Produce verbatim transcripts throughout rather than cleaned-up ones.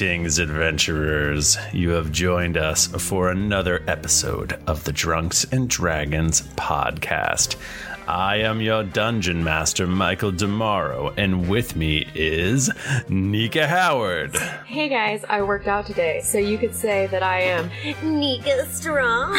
Greetings, adventurers. You have joined us for another episode of the Drunks and Dragons podcast. I am your dungeon master, Michael Demaro, and with me is Nika Howard. Hey guys, I worked out today, so you could say that I am Nika Strong.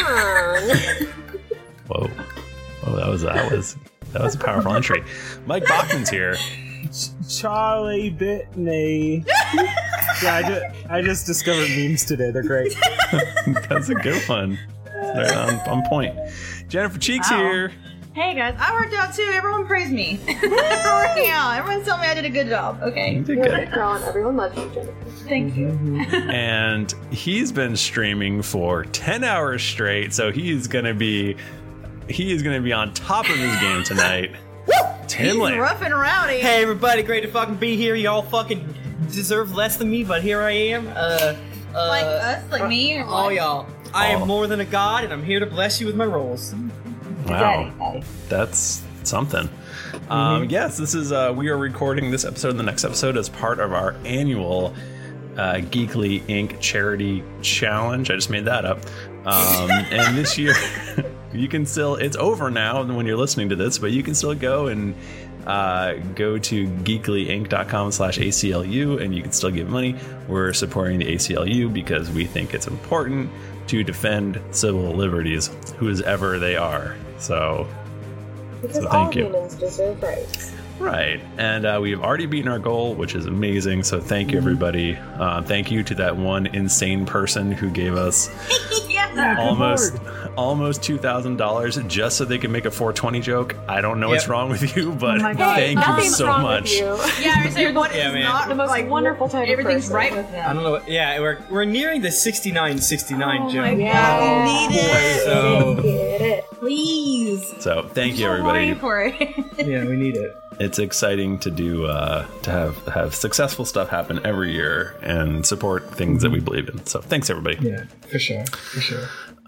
Whoa. Whoa, that was that was that was a powerful entry. Mike Bachman's here. Charlie bit me. Yeah, I just, I just discovered memes today. They're great. That's a good one. They're on, on point. Jennifer Cheeks Wow. here. Hey guys, I worked out too. Everyone praised me for working out. Everyone told me I did a good job. Okay. You did You're a good. good girl and everyone loves you, Jennifer. Thank you. And he's been streaming for ten hours straight, so he's gonna be he is gonna be on top of his game tonight. Tim He's Lamb. rough and rowdy. Hey everybody, great to fucking be here. Y'all fucking deserve less than me, but here I am. Uh, uh, Like us, like me. Or all what? y'all. I All. am more than a god, and I'm here to bless you with my rolls. Wow, that's something. Um, yes, this is uh, we are recording this episode and the next episode as part of our annual uh, Geekly Incorporated charity challenge. I just made that up. Um, and this year, you can still, it's over now when you're listening to this, but you can still go and uh, go to geekly inc dot com slash A C L U and you can still give money. We're supporting the A C L U because we think it's important to defend civil liberties, whoever they are. So, Because so all thank you. humans deserve rights. Right. And uh, we've already beaten our goal, which is amazing. So thank you, everybody. Uh, thank you to that one insane person who gave us Yeah. almost almost two thousand dollars just so they could make a four twenty joke. I don't know what's Yep. wrong with you, but Oh my God. thank you Nothing's so wrong much. With you. Yeah, I was saying, what is Yeah, man. not The most like, wonderful type of everything's person. right with I them. don't know. What, yeah, we're we're nearing the sixty-nine sixty-nine Oh joke. my Yeah. god, we need it. So Get it. Please. So thank you, I'm everybody. waiting for it. yeah, we need it. It's exciting to do uh, to have have successful stuff happen every year and support things that we believe in. So thanks, everybody. Yeah, for sure, for sure.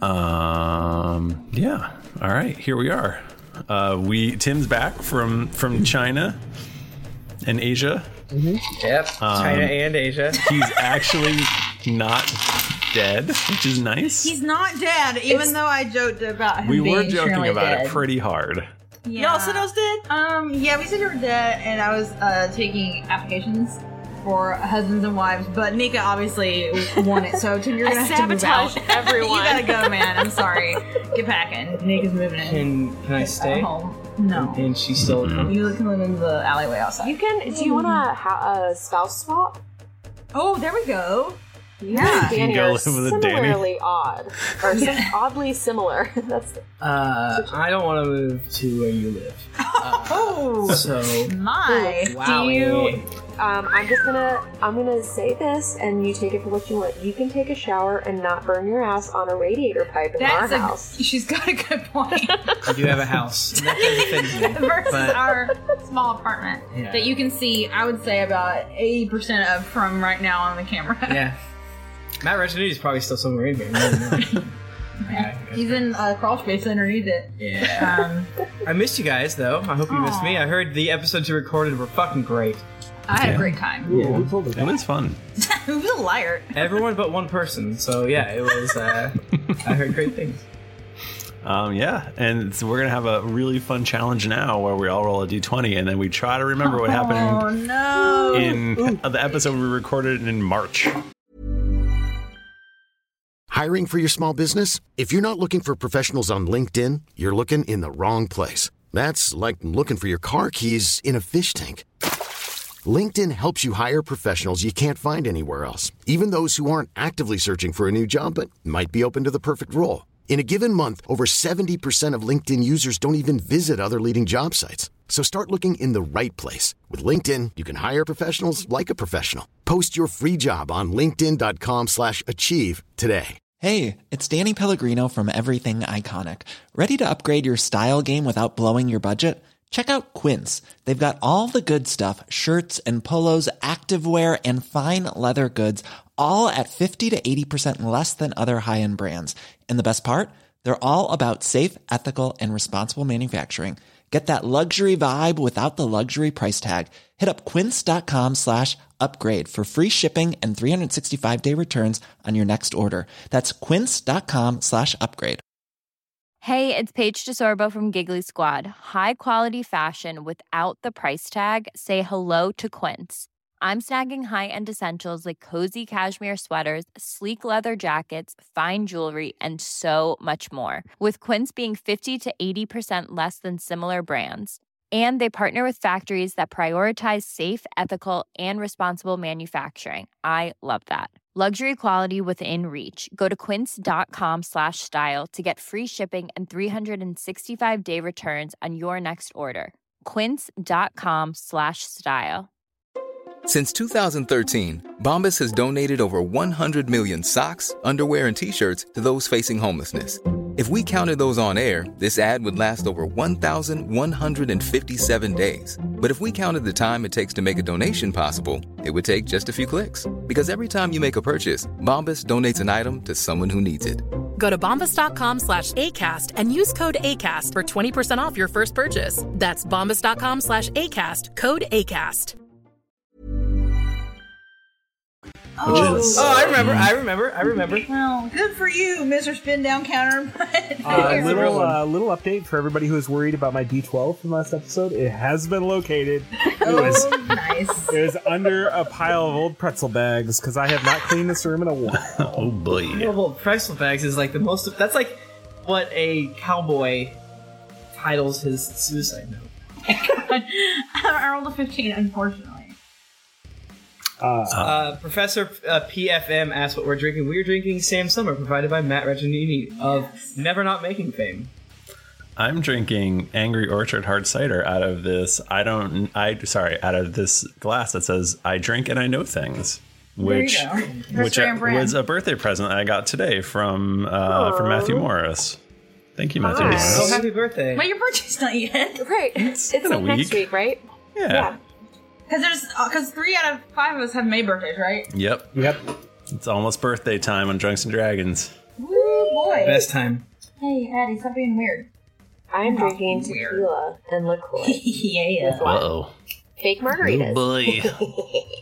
Um. Yeah. All right. Here we are. Uh, we Tim's back from from China and Asia. Yep. China and Asia. He's actually not dead, which is nice. He's not dead, even It's- though I joked about him we being were joking extremely about dead. it pretty hard. Yeah. Y'all said I was dead. Um, yeah, we said you were dead, and I was uh, taking applications for husbands and wives, but Nika obviously won it, so Tim, you're I gonna have to move out. sabotaged everyone. You gotta go, man. I'm sorry. Get packing. Nika's moving in. Can can I stay? At home. No. And she's still. Mhm. You can live in the alleyway outside. You can. Do you want to ha- a spouse swap? Oh, there we go. You Yeah. and Danny You can go are live with a Danny. similarly odd, or sim- oddly similar. That's Uh, I don't want to move to where you live. Oh, So my. wow. Do you- Um, I'm just gonna I'm gonna say this, and you take it for what you want. You can take a shower and not burn your ass on a radiator pipe in That's our a, house. she's got a good point. I do have a house. And that doesn't offend me. Versus But our small apartment Yeah. that you can see, I would say about eighty percent of from right now on the camera. yeah, Matt Reginuti is probably still somewhere in here. I don't know. Yeah, He's in a crawl space underneath it. yeah. Um, I missed you guys though. I hope you missed me. I heard the episodes you recorded were fucking great. I had Yeah. a great time. Yeah, we pulled it It was fun. Who's a liar? Everyone but one person. So yeah, it was. Uh, I heard great things. Um, yeah, and so we're gonna have a really fun challenge now where we all roll a d twenty and then we try to remember what Oh happened no! in uh, the episode we recorded in March. Hiring for your small business? If you're not looking for professionals on LinkedIn, you're looking in the wrong place. That's like looking for your car keys in a fish tank. LinkedIn helps you hire professionals you can't find anywhere else, even those who aren't actively searching for a new job but might be open to the perfect role. In a given month, over seventy percent of LinkedIn users don't even visit other leading job sites. So start looking in the right place. With LinkedIn, you can hire professionals like a professional. Post your free job on linkedin dot com slash achieve today. Hey, it's Danny Pellegrino from Everything Iconic. Ready to upgrade your style game without blowing your budget? Check out Quince. They've got all the good stuff, shirts and polos, activewear, and fine leather goods, all at fifty to eighty percent less than other high-end brands. And the best part? They're all about safe, ethical, and responsible manufacturing. Get that luxury vibe without the luxury price tag. Hit up quince.com slash upgrade for free shipping and three sixty-five day returns on your next order. That's quince.com slash upgrade. Hey, it's Paige DeSorbo from Giggly Squad. High quality fashion without the price tag. Say hello to Quince. I'm snagging high-end essentials like cozy cashmere sweaters, sleek leather jackets, fine jewelry, and so much more. With Quince being fifty to eighty percent less than similar brands. And they partner with factories that prioritize safe, ethical, and responsible manufacturing. I love that. Luxury quality within reach. Go to quince.com slash style to get free shipping and three sixty-five day returns on your next order. Quince.com slash style. Since two thousand thirteen, Bombas has donated over one hundred million socks, underwear, and T-shirts to those facing homelessness. If we counted those on air, this ad would last over one thousand one hundred fifty-seven days. But if we counted the time it takes to make a donation possible, it would take just a few clicks. Because every time you make a purchase, Bombas donates an item to someone who needs it. Go to bombas.com slash ACAST and use code ACAST for twenty percent off your first purchase. That's bombas.com slash ACAST, code ACAST. Which oh. is, oh, I remember, I remember, I remember. Well, good for you, Mister Spin Down Counter. uh, little uh, little update for everybody who was worried about my D twelve from last episode. It has been located. It oh, was, nice. It was under a pile of old pretzel bags because I have not cleaned this room in a while. Oh boy! Well, pretzel bags is like the most. That's like what a cowboy titles his suicide note. I rolled a fifteen, unfortunately. Uh, uh, Professor uh, P F M asked what we're drinking. We're drinking Sam Summer, provided by Matt Reginini of yes. Never Not Making fame. I'm drinking Angry Orchard hard cider out of this. I don't. I sorry, out of this glass that says "I drink and I know things," which which I, was a birthday present I got today from uh, from Matthew Morris. Thank you, Matthew Hi. Morris. Oh, happy birthday! Well, your birthday's not yet, right? It's, it's like next week, right? Yeah. yeah. Because there's because three out of five of us have May birthdays, right? Yep. Yep. It's almost birthday time on Drunks and Dragons. Woo boy! Best time. Hey, Addie, stop being weird. I'm oh, drinking tequila weird. and LaCroix. yeah. Uh oh. Fake margaritas. Oh boy.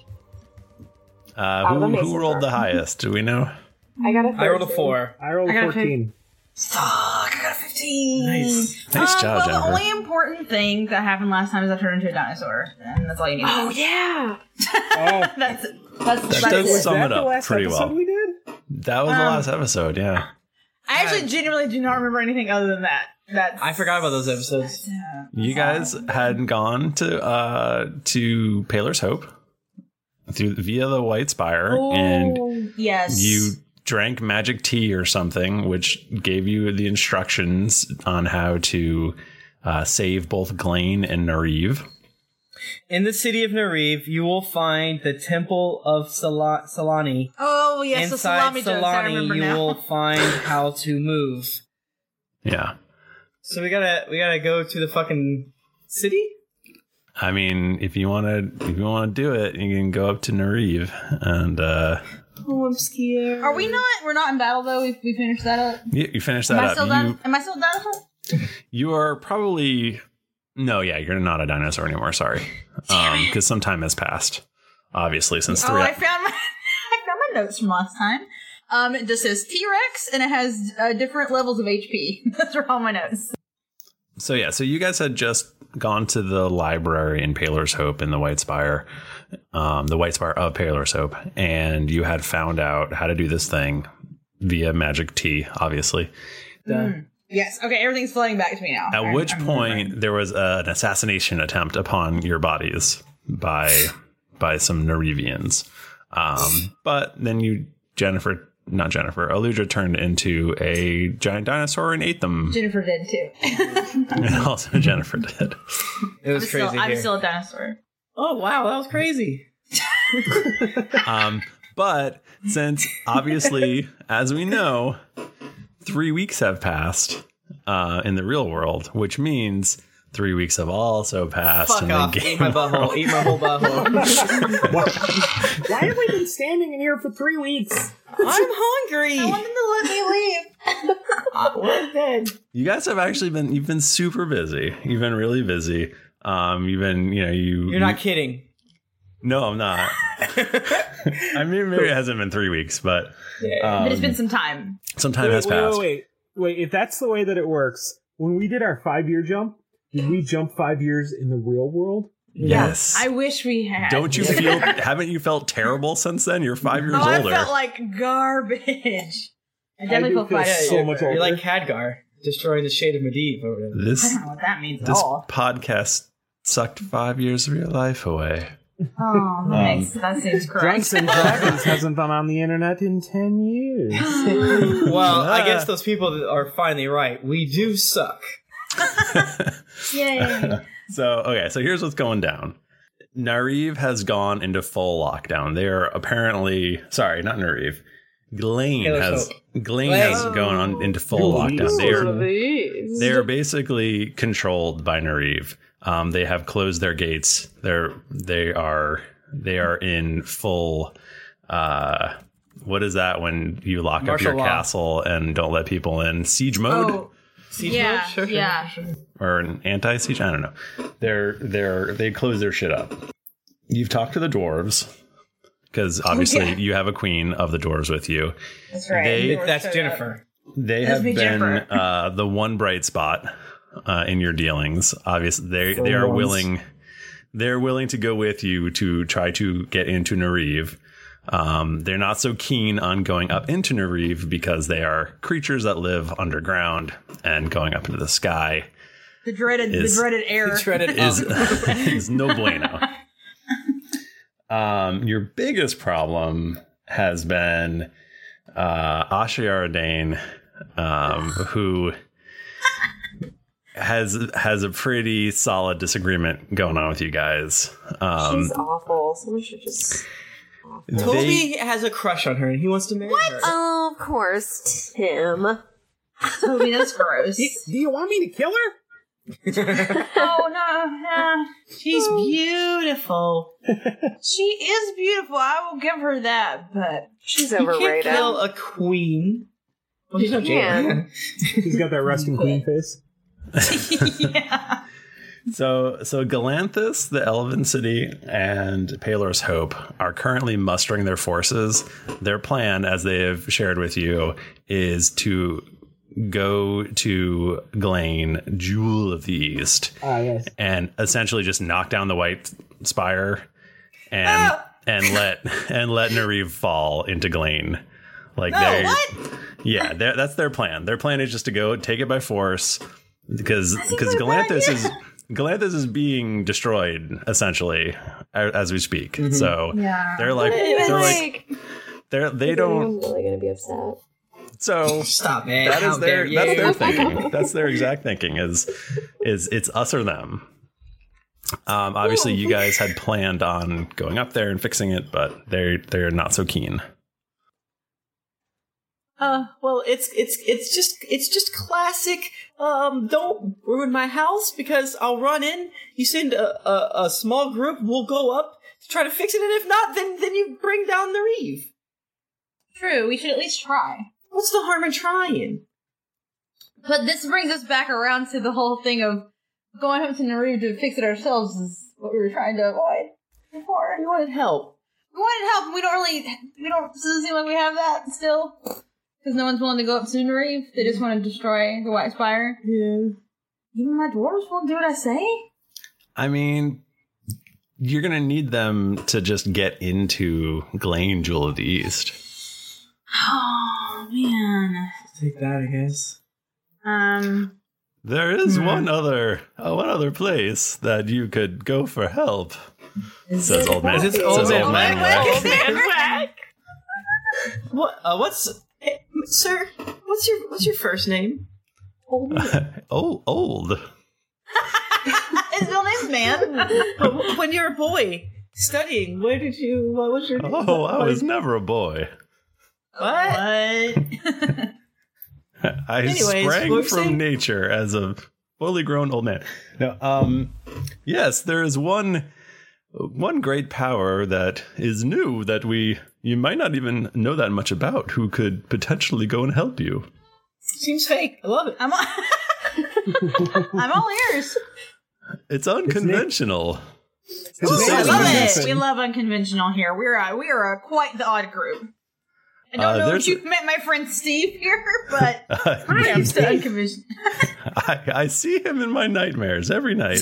uh, who who rolled the highest? Do we know? I got a thirteen. I rolled a four. I rolled a fourteen. Fuck, I got a fifteen. Nice. Nice um, job, well, Jennifer. the only important thing that happened last time is I turned into a dinosaur, and that's all you need. Oh yeah. Oh, that's that's that that's does it. sum that it up last pretty well. We did? That was um, the last episode, yeah. I actually genuinely do not remember anything other than that. That's, I forgot about those episodes. Uh, You guys had gone to uh, to Paler's Hope through via the White Spire, oh, and yes, you drank magic tea or something, which gave you the instructions on how to uh, save both Glane and Nariv. In the city of Nariv, you will find the Temple of Sal- Salani. Oh yes, the Inside salami jokes, I remember Salani, you now. will find how to move. Yeah. So we gotta we gotta go to the fucking city. I mean, if you want to, if you want to do it, you can go up to Nariv and. Uh, Oh, I'm scared. Are we not? We're not in battle though. We, we finished that up. you, you finish Am that I up. still You, down? Am I still dinosaur? you are probably no, yeah, you're not a dinosaur anymore. Sorry, um, because some time has passed. Obviously, since Oh, three. I found my I found my notes from last time. Um, it just says T-Rex and it has uh, different levels of H P. Those are all my notes. So yeah, so you guys had just gone to the library in Paler's Hope in the White Spire, um, the White Spire of Paler's Hope, and you had found out how to do this thing via magic tea, obviously. Mm. Yes. Okay. Everything's flooding back to me now. At I'm, which I'm point remembering. there was uh, an assassination attempt upon your bodies by by some Narivians, um, but then you, Jennifer. Not Jennifer. Aludra turned into a giant dinosaur and ate them. Jennifer did too. And also Jennifer did. It was I'm crazy. Still, I'm here. still a dinosaur. Oh wow, that was crazy. um, but since obviously, as we know, three weeks have passed uh, in the real world, which means three weeks have also passed. Fuck in off! the game Eat my butthole. world. Eat my whole butthole. Why have we been standing in here for three weeks? I'm hungry. I want them to let me leave. We're dead. You guys have actually been you've been super busy. You've been really busy. Um, you've been you know you. You're not you, kidding. No, I'm not. I mean, maybe it hasn't been three weeks, but yeah. um, but it's been some time. Some time wait, has wait, passed. Wait, wait, wait. If that's the way that it works, when we did our five-year jump, did we jump five years in the real world? Yes. I wish we had. Don't you feel? Haven't you felt terrible since then? You're five years oh, older. I felt like garbage. I definitely I felt feel five. so you're, much you're older. like Khadgar, destroying the shade of Medivh over there. This, I don't know what that means at this all. podcast sucked five years of your life away. Oh, that, makes, that seems correct. Drunks and Dragons hasn't been on the internet in ten years. Well, I guess those people that are finally right. We do suck. Yay. So, okay, so here's what's going down. Nariv has gone into full lockdown. They're apparently, sorry, not Nariv. Glane has Glane has gone on into full lockdown. They're they're basically controlled by Nariv. Um, they have closed their gates. They're they are they are in full. Uh, what is that when you lock Martial up your law. castle and don't let people in? Siege mode. Oh. Siege yeah, mode? Sure, sure, yeah. Sure, sure. Or an anti-siege? I don't know. They're they're they close their shit up. You've talked to the dwarves because obviously yeah. you have a queen of the dwarves with you. That's right. They, That's Jennifer. They That's have me, been Jennifer. uh, the one bright spot uh, in your dealings. Obviously, they For they are once. willing. They're willing to go with you to try to get into Nariv. Um, they're not so keen on going up into Nariv because they are creatures that live underground, and going up into the sky The dreaded, is- the dreaded air. The dreaded is is no bueno. Um, your biggest problem has been uh, Ashiara Dane, um, who has has a pretty solid disagreement going on with you guys. Um, She's awful. Someone should just. Toby has a crush on her and he wants to marry her. Oh, of course, Tim. Toby, that's gross. Do, do you want me to kill her? Oh, no. no. She's beautiful. She is beautiful. I will give her that, but She's You can't overrated. kill a queen. Well, she's no You Jane. can. She's got that resting queen face. yeah. So, so Galanthus, the Elven City, and Palor's Hope are currently mustering their forces. Their plan, as they have shared with you, is to go to Glane, Jewel of the East, Ah, yes. and essentially just knock down the White Spire and Ah! and let and let Nariv fall into Glane. Like No, they, what? yeah, they're- that's their plan. Their plan is just to go take it by force because That's because even a bad Galanthus idea. is. Galanthus is being destroyed essentially a- as we speak. So Yeah. they're like, But even they're like, like, they're they I'm don't. really gonna be upset. So Stop, man. that How is their dare that's you. their thinking. That's their exact thinking is is it's us or them. Um, obviously, you guys had planned on going up there and fixing it, but they're they're not so keen. Uh, well, it's it's it's just it's just classic. Um, don't ruin my house because I'll run in. You send a, a, a small group. We'll go up to try to fix it, and if not, then then you bring down the Reeve. True, we should at least try. What's the harm in trying? But this brings us back around to the whole thing of going up to Nariv to fix it ourselves is what we were trying to avoid before. We wanted help. We wanted help, and we don't really, we don't, it doesn't seem like we have that still. Because no one's willing to go up to Nariv. They just want to destroy the White Spire. Yeah. Even my dwarves won't do what I say? I mean, you're gonna need them to just get into Glane, Jewel of the East. Oh, man. Take that, I guess. Um, There is Hmm. one other uh, one other place that you could go for help. is Says it- old man. Is this Says old man old man. back? Whack. Is man back? What? Uh, what's, eh, sir? What's your what's your first name? Oh, old. His real name's Man. Uh, when you were a boy studying, where did you? What was your? Oh, I was never a boy. What? I Anyways, sprang what were you from saying? nature as a fully grown old man. No, um, yes, there is one one great power that is new that we you might not even know that much about. Who could potentially go and help you? Seems fake. I love it. I'm all, I'm all ears. It's unconventional. Ooh, I love it. We love unconventional here. We're a, we are a, quite the odd group. I don't Uh, know if there's you've met my friend Steve here, but I am still unconventional. I, I see him in my nightmares every night.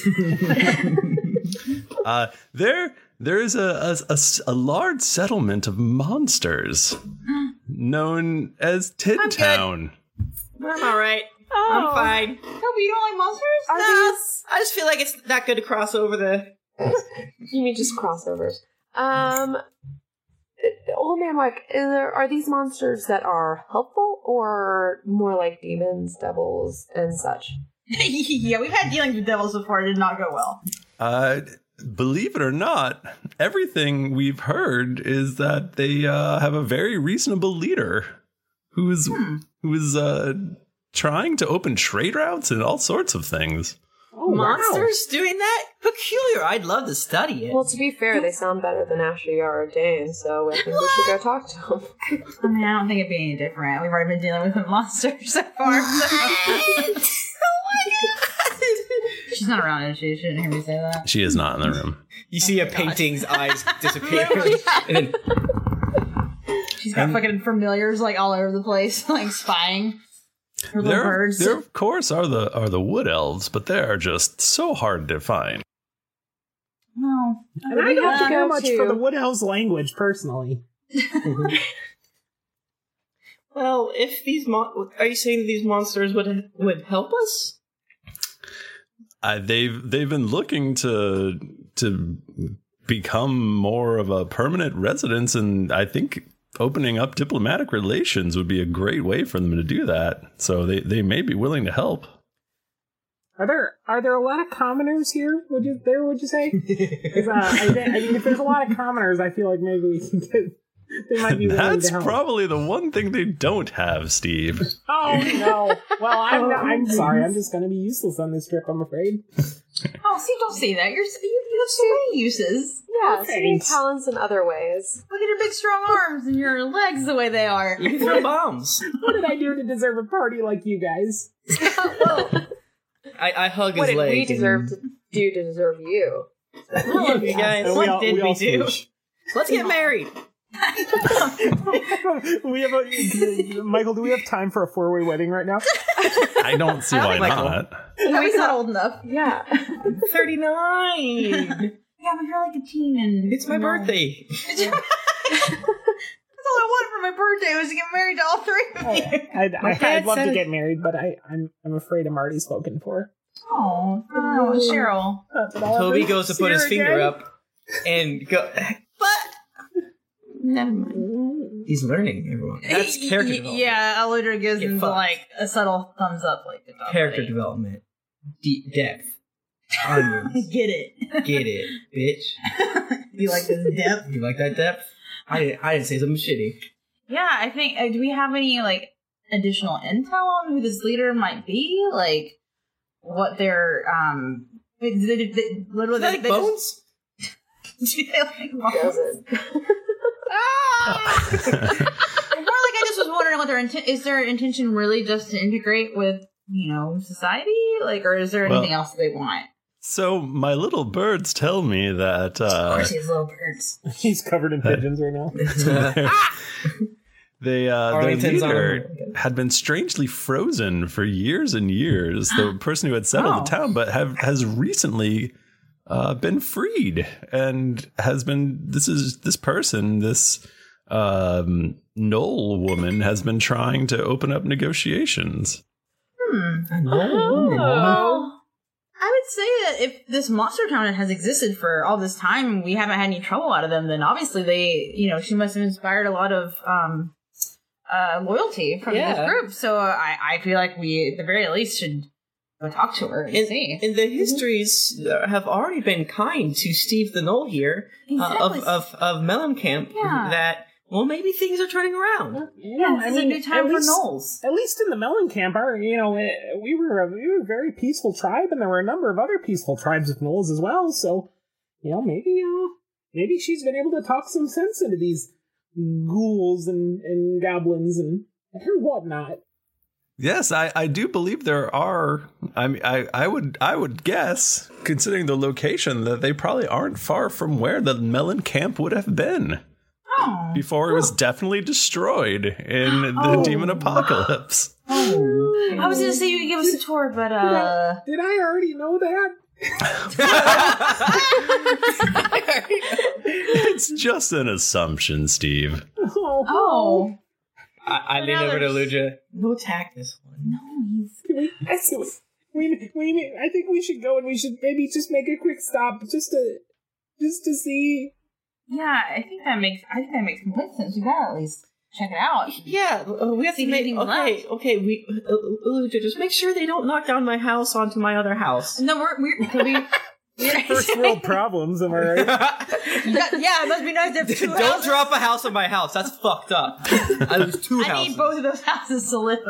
uh, there, there is a, a, a s- a large settlement of monsters known as Tin I'm good. Town. I'm all right. Oh. I'm fine. No, but you don't like monsters? Are Nah, these? I just feel like it's not good to cross over the. You mean just crossovers? Um, old man, like, is there, are these monsters that are helpful or more like demons, devils, and such? Yeah, we've had dealings with devils before. It did not go well. Uh, believe it or not, everything we've heard is that they uh, have a very reasonable leader who's Hmm. who's uh, trying to open trade routes and all sorts of things. Oh, wow. Monsters doing that? Peculiar. I'd love to study it. Well, to be fair, they sound better than Ashley or Dane, so I think we should go talk to them. I mean, I don't think it'd be any different. We've already been dealing with a monster so far. So. Oh my god! She's not around, is she? She didn't hear me say that. She is not in the room. You see a painting's eyes disappear, and then She's got And- fucking familiars like all over the place, like spying. Her little There, birds. there, of course, are the are the wood elves, but they are just so hard to find. No. And I don't have to care go much to- for the Wood Elves language, personally. well, if these mon- are you saying that these monsters would would help us? Uh, they've they've been looking to to become more of a permanent residence, and I think opening up diplomatic relations would be a great way for them to do that. So they, they may be willing to help. Are there are there a lot of commoners here? Would you there? Would you say? 'Cause, uh, I, thi- I mean, if there's a lot of commoners, I feel like maybe we can get. They might be willing That's to help. probably the one thing they don't have, Steve. Oh no! Well, I'm not, I'm sorry. I'm just going to be useless on this trip. I'm afraid. Oh, see, don't say that. You're you, you have so many uses. Yeah, so many Thanks. talents in other ways. Look at your big strong arms and your legs the way they are. You can throw bombs. What did I do to deserve a party like you guys? Well, I, I hug what his did leg. we deserve to do to deserve you? I love you guys. And What we all, did we we, all do? smooch. Let's get married. we have a Michael. Do we have time for a four-way wedding right now? I don't see why Michael. not. He's not old enough. Yeah. thirty-nine. Yeah, but you're like a teen and... It's my no. birthday. That's all I wanted for my birthday was to get married to all three of you. I'd, My I, dad I'd love said to it- get married, but I, I'm I'm afraid I'm already spoken for. Oh, oh, Cheryl. Not that I'll Toby ever goes to see put her his finger again. up and go. But never mind. He's learning, everyone. That's character Y- development. Yeah, Aludra gives Get him fucked. like a subtle thumbs up, like good job, Character buddy. development. Deep depth. Onions. Get it? Get it, bitch. You like this depth? You like that depth? I didn't, I didn't say something shitty. Yeah, I think. Uh, do we have any like additional intel on who this leader might be? Like what their um. They, they, they, literally, Is that they, like they bones? Just, do they like bones? Doesn't. Ah! More like I just was wondering what their intent is. Their intention really just to integrate with you know society, like, or is there anything Well- else they want? So my little birds tell me that Of uh, course, these little birds. He's covered in pigeons right now. they uh, their Arlington's on leader him. had been strangely frozen for years and years. The person who had settled Oh. the town, but have has recently uh, been freed and has been. This is this person, this um, Knoll woman, has been trying to open up negotiations. Hmm. I know. Oh. I would say that if this monster town has existed for all this time and we haven't had any trouble out of them, then obviously they, you know, she must have inspired a lot of um, uh, loyalty from Yeah. this group. So I, I feel like we, at the very least, should go talk to her and, And, see. and the histories uh, have already been kind to Steve the Knoll here uh, of, Exactly. of, of Mellencamp Yeah. that, well, maybe things are turning around. Yeah, this is a new time at for least- Knowles. At least in the Mellencamp, our you know eh, we were a, we were a very peaceful tribe, and there were a number of other peaceful tribes of Knolls as well. So, you know, maybe uh, maybe she's been able to talk some sense into these ghouls and, and goblins and and whatnot. Yes, I, I do believe there are. I mean, I, I would I would guess, considering the location, that they probably aren't far from where the Melon Camp would have been Oh. before it was definitely destroyed in the Oh. Demon Apocalypse. Oh. I was gonna say you could give us a tour, but uh, Did I already know that? It's just an assumption, Steve. Oh. oh, I, I lean Now over to there's- Luja. No attack this one. no, he's Can we, can we, we, we, I think we should go and we should maybe just make a quick stop just to, just to see. yeah. I think that makes I think that makes complete sense. You gotta at least check it out. Yeah, uh, we have See to if make. anything Okay, left. okay. We uh, Luja, just make sure they don't knock down my house onto my other house. No, we're we're can we. we're First world problems, am I right? yeah, yeah, it must be nice to have two Don't houses. drop a house on my house. That's fucked up. I lose two I houses. need both of those houses to live.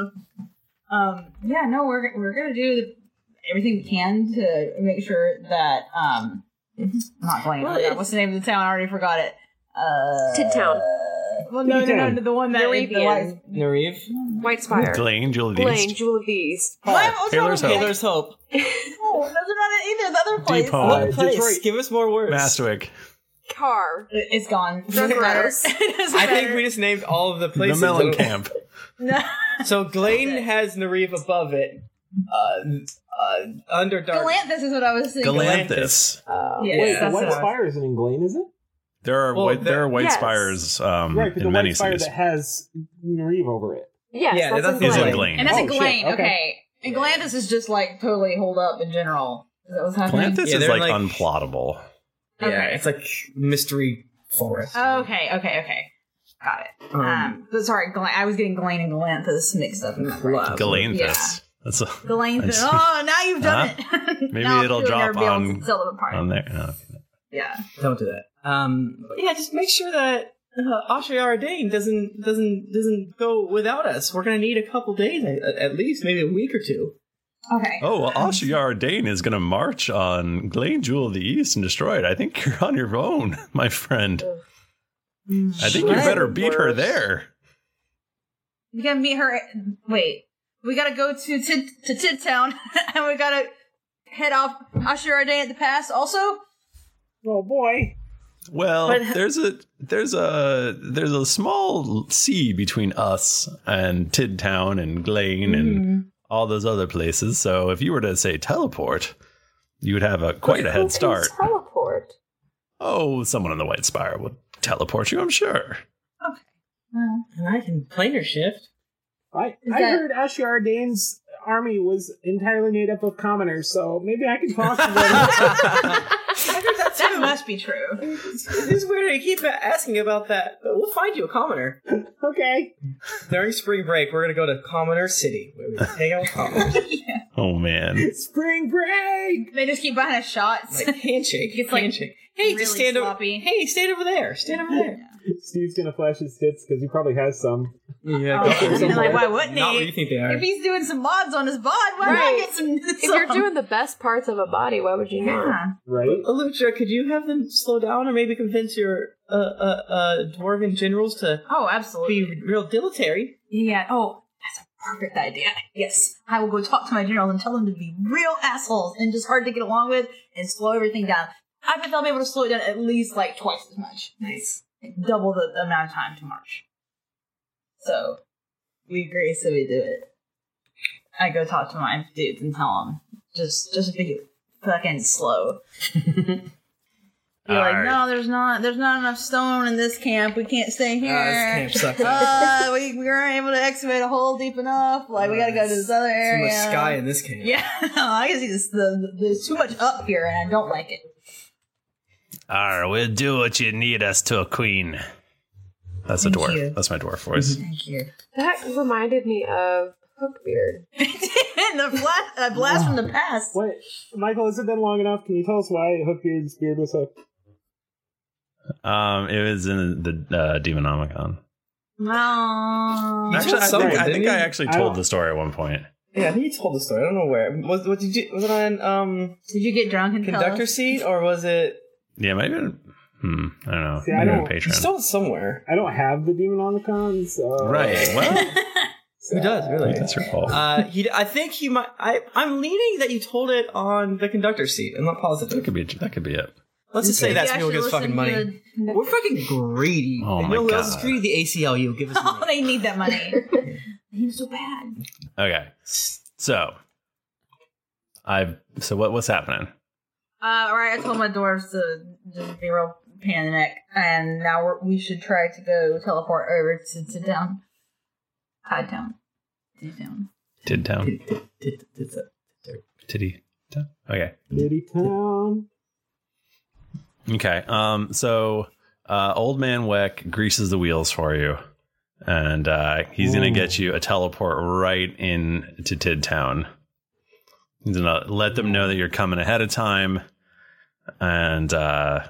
Um, yeah, no, we're we're gonna do the, everything we can to make sure that um, I'm not going. Well, Oh, God, it's- what's the name of the town? I already forgot it. Uh, Tid Town. Well, no, no, no, Town. no, the one that is the Narivian. white. Nariv. White Spire. Glane, Jewel of the Blaine, East. Jewel of the East. Why- what's wrong Taylor's with Hope. it? Taylor's Hope. No, those are not either. The other place. Depot. What Uh, place? Detroit. Give us more words. Mastwick. Car. It- It's gone. It doesn't matter. Gross. It doesn't I think matter. we just named all of the The places. Melon Camp. No. So Glane has Nariv above it. Uh, uh, Underdark. Galanthus is what I was thinking. Galanthus. Oh. Yes, Wait, that's the what White I was- Spire isn't in Glane, is it? There are Well, white, there there- are white yes. spires um, Right, but the in many White Spire cities. that has Nariv over it. Yes, Yeah, that's, that's in Is Glane. in Glane. And that's Oh, a shit, Glane, okay. okay. And Galanthus is just like totally holed up in general. Is that what's happening? Galanthus Yeah, is they're like, like- unplottable. Yeah, Okay. it's like mystery forest. Okay, okay, okay. Got it. Um, Um, but sorry, Gla- I was getting Glane and Galanthus mixed up in my brain. Love. Galanthus. Yeah. That's a, Galanthus. I Oh, now you've done it. Maybe Now it'll you'll drop never be able on- to tell them apart. on there. Oh, okay. Yeah. Don't do that. Um, but yeah, just make sure that uh, Asha Ardain doesn't doesn't doesn't go without us. We're gonna need a couple days, at, at least, maybe a week or two. Okay. Oh, well, Ashiyar Dane is going to march on Glane Jewel of the East and destroy it. I think you're on your own, my friend. I think you Shit. better beat her Worse. there. We gotta meet her. Wait. We gotta go to Tid to Tid Town, and we gotta head off Ashura Day at the pass. Also, Oh boy. Well, But- there's a there's a there's a small sea between us and Tidtown and Glane and all those other places. So if you were to say teleport, you would have a quite a Who can head start. Teleport. Oh, someone in the White Spire would teleport you, I'm sure. well, And I can planar shift. I, Is I that- heard Ashiar Dane's army was entirely made up of commoners, so maybe I can talk to them. I heard that that too. must be true. It's weird to keep asking about that, but we'll find you a commoner. Okay. During spring break, we're gonna go to Commoner City, where we hang out with commoners. Oh man. Spring break! They just keep buying us shots. Like handshake, It's like handshake. Hey, just really stand sloppy. over. Hey, stand over there. Stand over there. Steve's gonna flash his tits because he probably has some. Yeah, Oh, go for it. and like, why wouldn't Not he? what you think they are. If he's doing some mods on his bod, why Right. not get some? If you're doing the best parts of a body, why would you not? yeah. Right? Lucha, could you have them slow down, or maybe convince your uh, uh, uh, dwarven generals to Oh, absolutely. be real dilatory? Yeah. Oh, that's a perfect idea. Yes, I will go talk to my generals and tell them to be real assholes and just hard to get along with and slow everything down. I bet they'll be able to slow it down at least like twice as much. Nice. Double the amount of time to march. So, we agree, so we do it. I go talk to my dudes and tell them, just, just be fucking slow. You're like, Alright. no, there's not, there's not enough stone in this camp. We can't stay here. Ah, this camp sucks. uh, we, we weren't able to excavate a hole deep enough. Like, we gotta go to this other Too area. much sky in this camp. Yeah, no, I can see this. The, the, there's too much up here, and I don't like it. Alright, we'll do what you need us to, Queen. That's Thank a dwarf. you. That's my dwarf voice. Thank you. That reminded me of Hookbeard. And the blast, uh, blast from the past. What? Michael, has it been long enough? Can you tell us why Hookbeard's beard was hooked? Um, it was in the uh, Demonomicon. Well, Actually, told I someone, think, I, didn't think you? I actually I told don't- the story at one point. Yeah, I think you told the story. I don't know where. Was what did you? Was it on um did you get drunk and tell conductor us? seat or was it? Yeah, maybe. Hmm, I don't know. See, I maybe on don't- You Patreon. stole it somewhere. I don't have the Demonomicon, so... Right. Well, Who does, really? That's your fault. Uh, he, I think he might... I, I'm leaning that you told it on the conductor's seat. I'm not positive. That could be, that could be it. Let's just say that's me who gives fucking money. The... We're fucking greedy. Oh and my you know who else God. is greedy? The A C L U. Give us money. Oh, they need that money. He's so bad. Okay. So, I've... So what what's happening? Uh, all right, I told my dwarves to just be real pain in the neck, and now we're, we should try to go teleport over to, to town. Tide Town. Tide Town. Tid Town. Tiddy Town. Okay. Tiddy Town. Okay. Um. So, uh, Old Man Weck greases the wheels for you, and uh, he's gonna Ooh. get you a teleport right in to Tid Town. He's gonna let them know that you're coming ahead of time, and uh,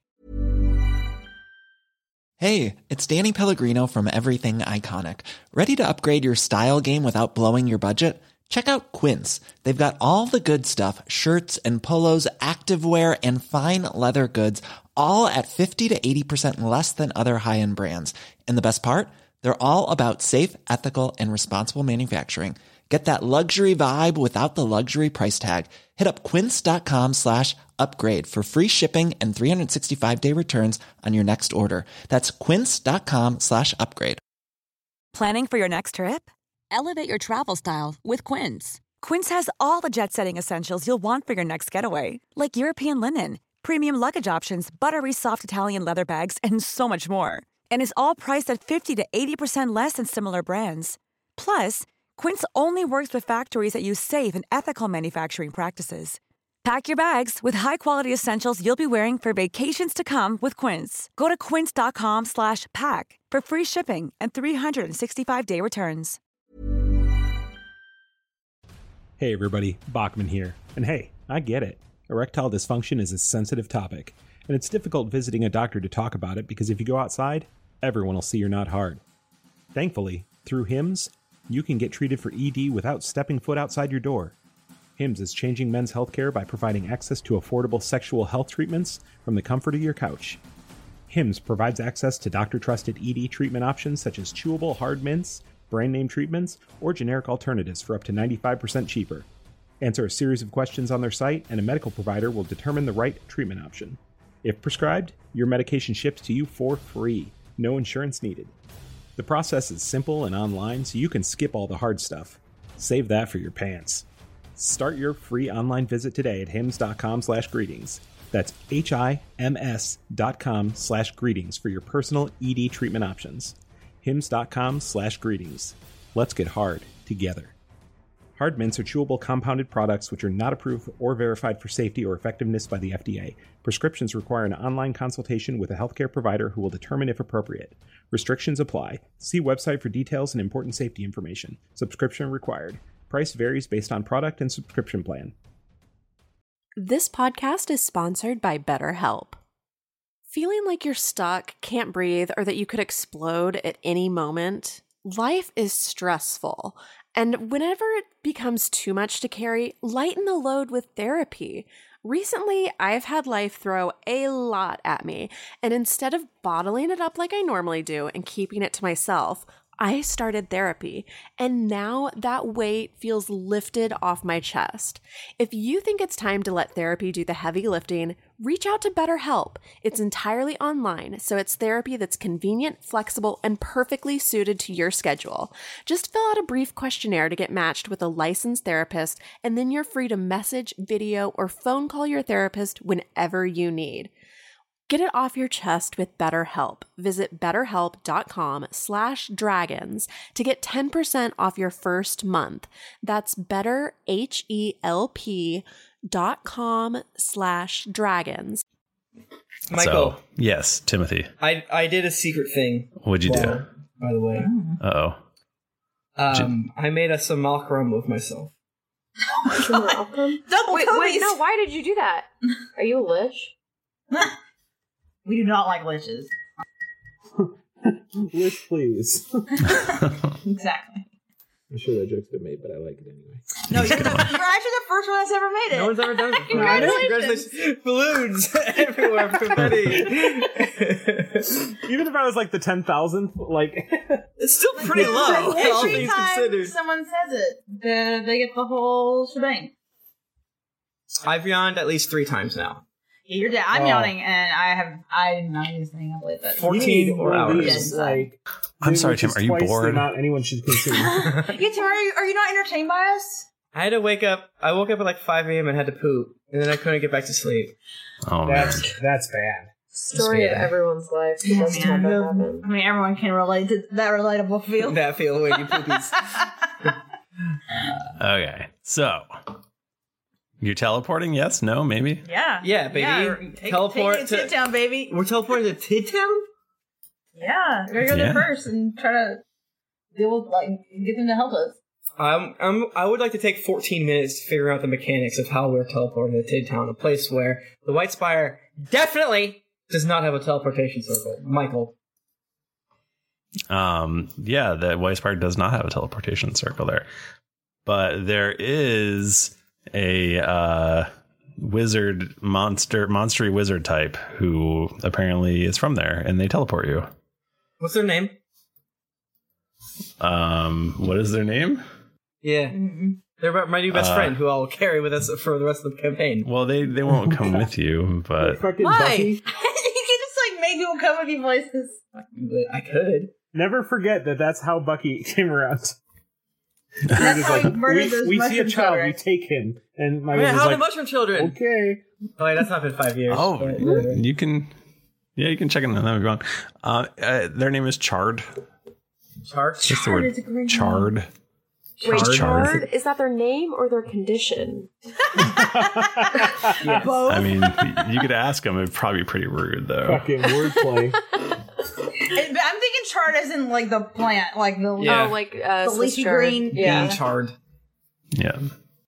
Hey, it's Danny Pellegrino from Everything Iconic. Ready to upgrade your style game without blowing your budget? Check out Quince. They've got all the good stuff, shirts and polos, activewear, and fine leather goods, all at fifty to eighty percent less than other high-end brands. And the best part? They're all about safe, ethical, and responsible manufacturing. Get that luxury vibe without the luxury price tag. Hit up quince.com slash upgrade for free shipping and three sixty-five day returns on your next order. That's quince.com slash upgrade. Planning for your next trip? Elevate your travel style with Quince. Quince has all the jet-setting essentials you'll want for your next getaway, like European linen, premium luggage options, buttery soft Italian leather bags, and so much more. And is all priced at fifty to eighty percent less than similar brands. Plus, Quince only works with factories that use safe and ethical manufacturing practices. Pack your bags with high-quality essentials you'll be wearing for vacations to come with Quince. Go to quince.com slash pack for free shipping and three sixty-five day returns. Hey everybody, Bachman here. And hey, I get it. Erectile dysfunction is a sensitive topic, and it's difficult visiting a doctor to talk about it because if you go outside, everyone will see you're not hard. Thankfully, through Hims, you can get treated for E D without stepping foot outside your door. Hims is changing men's healthcare by providing access to affordable sexual health treatments from the comfort of your couch. Hims provides access to doctor-trusted E D treatment options such as chewable hard mints, brand name treatments, or generic alternatives for up to ninety-five percent cheaper. Answer a series of questions on their site, and a medical provider will determine the right treatment option. If prescribed, your medication ships to you for free, no insurance needed. The process is simple and online, so you can skip all the hard stuff. Save that for your pants. Start your free online visit today at hims.com slash greetings. That's H-I-M-S dot com slash greetings for your personal E D treatment options. Hims.com slash greetings. Let's get hard together. Hard mints are chewable compounded products which are not approved or verified for safety or effectiveness by the F D A. Prescriptions require an online consultation with a healthcare provider who will determine if appropriate. Restrictions apply. See website for details and important safety information. Subscription required. Price varies based on product and subscription plan. This podcast is sponsored by BetterHelp. Feeling like you're stuck, can't breathe, or that you could explode at any moment? Life is stressful. And whenever it becomes too much to carry, lighten the load with therapy. Recently, I've had life throw a lot at me, and instead of bottling it up like I normally do and keeping it to myself, I started therapy, and now that weight feels lifted off my chest. If you think it's time to let therapy do the heavy lifting, reach out to BetterHelp. It's entirely online, so it's therapy that's convenient, flexible, and perfectly suited to your schedule. Just fill out a brief questionnaire to get matched with a licensed therapist, and then you're free to message, video, or phone call your therapist whenever you need. Get it off your chest with BetterHelp. Visit betterhelp.com slash dragons to get ten percent off your first month. That's betterhelp.com slash dragons. Michael. So, yes, Timothy. I I did a secret thing. What'd you well, do? By the way. Uh-oh. Um, I made a simulacrum of myself. Malcolm? Double wait, tummies. wait, no, why did you do that? Are you a lich? We do not like liches. Lich, please. Exactly. I'm sure that joke's been made, but I like it anyway. No, you're, the, you're actually the first one that's ever made it. No one's ever done it. Congratulations. Congratulations. Balloons everywhere, confetti. Even if I was like the ten thousandth, like it's still pretty low. Every all things time considered. someone says it, the, they get the whole shebang. I've yawned at least three times now. You're dead. I'm Oh. yawning, and I have I'm not even saying I believe that. fourteen One or of hours. these, like, I'm sorry, which Tim. is Are you twice the bored? amount anyone should consume. Yeah, Tim, are you, are you not entertained by us? I had to wake up. I woke up at like five a.m. and had to poop, and then I couldn't get back to sleep. Oh man. That's that's bad. Story of everyone's life. The best time that happened. I mean, everyone can relate to that relatable feel. That feel when you poopies. Okay, so you're teleporting? Yes? No? Maybe? Yeah. Yeah, baby. Yeah, take, Teleport take it to to- Town, baby. We're teleporting to Tid Town? Yeah. We're going to Yeah. go first and try to deal with, like, get them to help us. Um, I'm, I would like to take fourteen minutes to figure out the mechanics of how we're teleporting to Tid Town, a place where the White Spire definitely does not have a teleportation circle. Michael. Um, yeah, the White Spark does not have a teleportation circle there. But there is a uh, wizard, monster, monstery wizard type who apparently is from there, and they teleport you. What's their name? Um, what is their name? Yeah. They're my new best Uh, friend who I'll carry with us for the rest of the campaign. Well, they, they won't come with you, but Fucking Why? Bucky. You can just, like, make people come with you places. I could. Never forget that that's how Bucky came around. That's how he murdered we, those we see a mushroom child, children. we take him, and my Oh, yeah, was how are like, the mushroom children? okay. Oh, wait, that's not been five years. oh, But whatever. you can, yeah, you can check in on them if you want. Uh, uh, their name is Chard. Chard? Just the word is a great name. Chard. Wait, Chard. Chard? Is that their name or their condition? Yes. Both. I mean, you could ask them. It'd probably be pretty rude, though. Fucking wordplay. It- but I'm thinking chard as in, like, the plant. Like, the, Yeah. Oh, like uh, the Swiss leafy chard. green. Yeah. Being Chard. Yeah.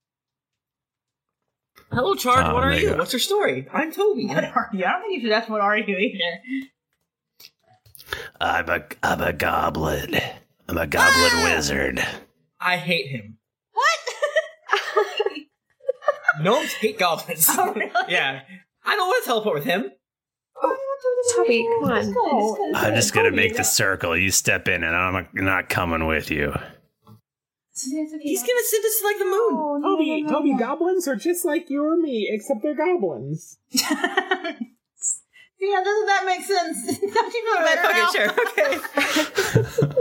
Hello, Chard. Um, what are there you you? go. What's your story? I'm Toby. What are you? I don't think you should ask what are you either. I'm a, I'm a goblin. I'm a goblin wizard. I hate him. What? Gnomes hate goblins. Oh, really? Yeah. I don't want to teleport with him. Toby, come on. Go. I'm just gonna make the circle. You step in, and I'm not coming with you. It's okay. He's gonna send us to like the moon. Oh, no, Toby, no, no, Toby, no. goblins are just like you or me, except they're goblins. Yeah, doesn't that make sense? Don't you feel better Okay, now? sure. Okay.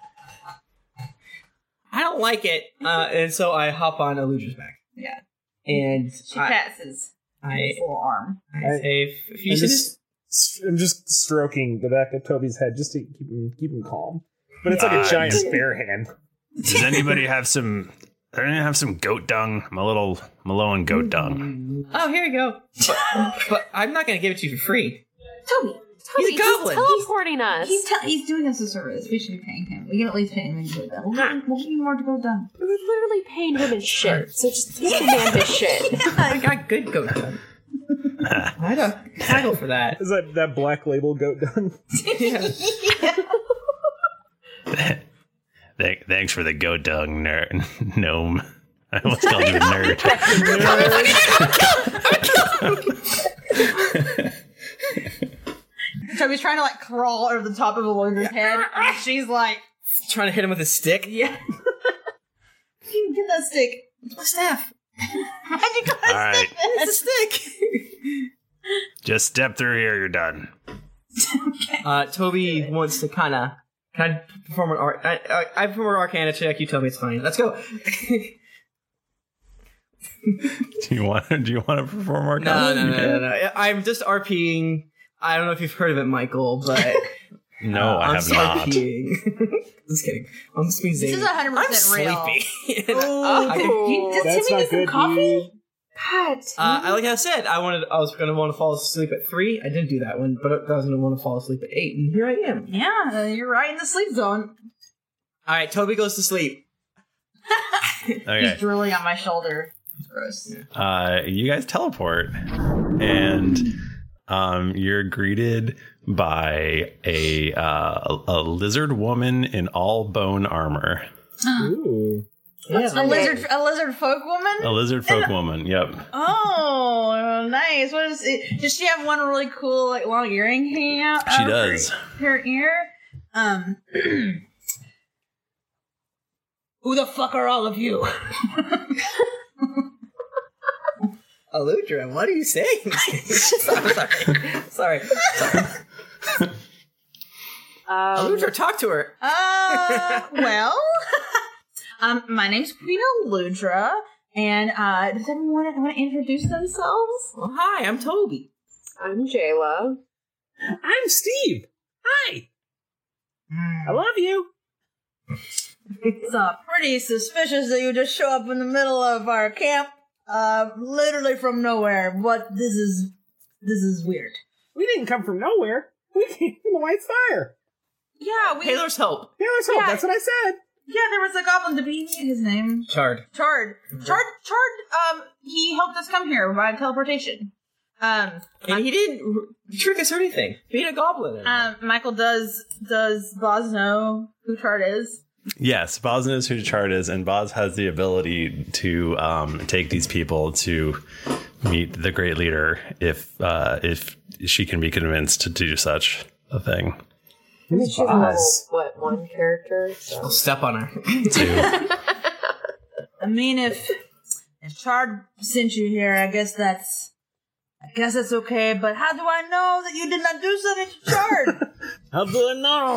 I don't like it, uh, and so I hop on Eludra's back. Yeah. And She I, passes. I, Full arm. I say, if you I'm should just, I'm just stroking the back of Toby's head just to keep him keep him calm. But it's like a Uh, giant does- bear hand. Does anybody have some? Does anyone have some goat dung? I'm a little I'm low on goat dung. Oh, here you go. But, but I'm not going to give it to you for free. Toby. Toby, He's a goblin. teleporting us. He's te- he's doing us a service. We should be paying him. We can at least pay him and do that. We'll, give- we'll give you more to go done. We're literally paying him his shit. So just give the man his shit. I got good goat dung. I had a title for that. Is that that black label goat dung? Yeah. Th- Thanks for the goat dung, ner- gnome. I almost called you a nerd. Toby's trying to like crawl over the top of Eludra's head, and she's like, Trying to hit him with a stick. "Yeah, you get that stick. It's my staff. How'd you got a All right. stick? It's a stick. Just step through here. You're done. Uh, Toby wants to kind of kind of perform an art. I, I, I perform an Arcana check. You tell me it's fine. Let's go. Do you want? Do you want to perform our? No, no, no, no, no. I'm just RPing. I don't know if you've heard of it, Michael, but No, uh, I I'm have just not. RPing. Just kidding. I'm just being This zany. is one hundred I'm percent real. sleepy. Oh, I- does That's Timmy not need some good, coffee? dude. God. Uh, I like I said, I wanted. I was gonna want to fall asleep at three. I didn't do that one, but I was gonna want to fall asleep at eight, and here I am. Yeah, you're right in the sleep zone. All right, Toby goes to sleep. Okay. He's drooling on my shoulder. It's gross. Uh, you guys teleport, and um, you're greeted by a uh, a lizard woman in all bone armor. Ooh. What's a lizard? A lizard folk woman? A lizard folk woman. Yep. Oh, nice. What is it? Does she have one really cool, like, long earring hanging out? She out does. Her, her ear. Um. Who the fuck are all of you? Aludra, what are you saying? sorry, sorry, sorry. Um, Aludra, talk to her. Uh, well, um, my name's Queen Aludra, and uh, does everyone want to introduce themselves? Well, hi, I'm Toby. I'm Jayla. I'm Steve. Hi. I love you. It's uh, pretty suspicious that you just show up in the middle of our camp, uh, literally from nowhere. What? This is this is weird. We didn't come from nowhere. We came from the White Spire. Yeah, we. Taylor's help. Taylor's help. Yeah. That's what I said. Yeah, there was a goblin to be his name. Chard. Chard. Chard. Chard. Um, he helped us come here by teleportation. Um, and he didn't r- trick us or anything. Being a goblin. Um, Michael does does Boz know who Chard is? Yes, Boz knows who Chard is, and Boz has the ability to um, take these people to meet the Great Leader if uh, if she can be convinced to do such a thing. I mean, she's a level, what, one character? So. I'll step on her. Two. I mean, if if Chard sent you here, I guess that's I guess that's okay. But how do I know that you did not do something to Chard? How do I know?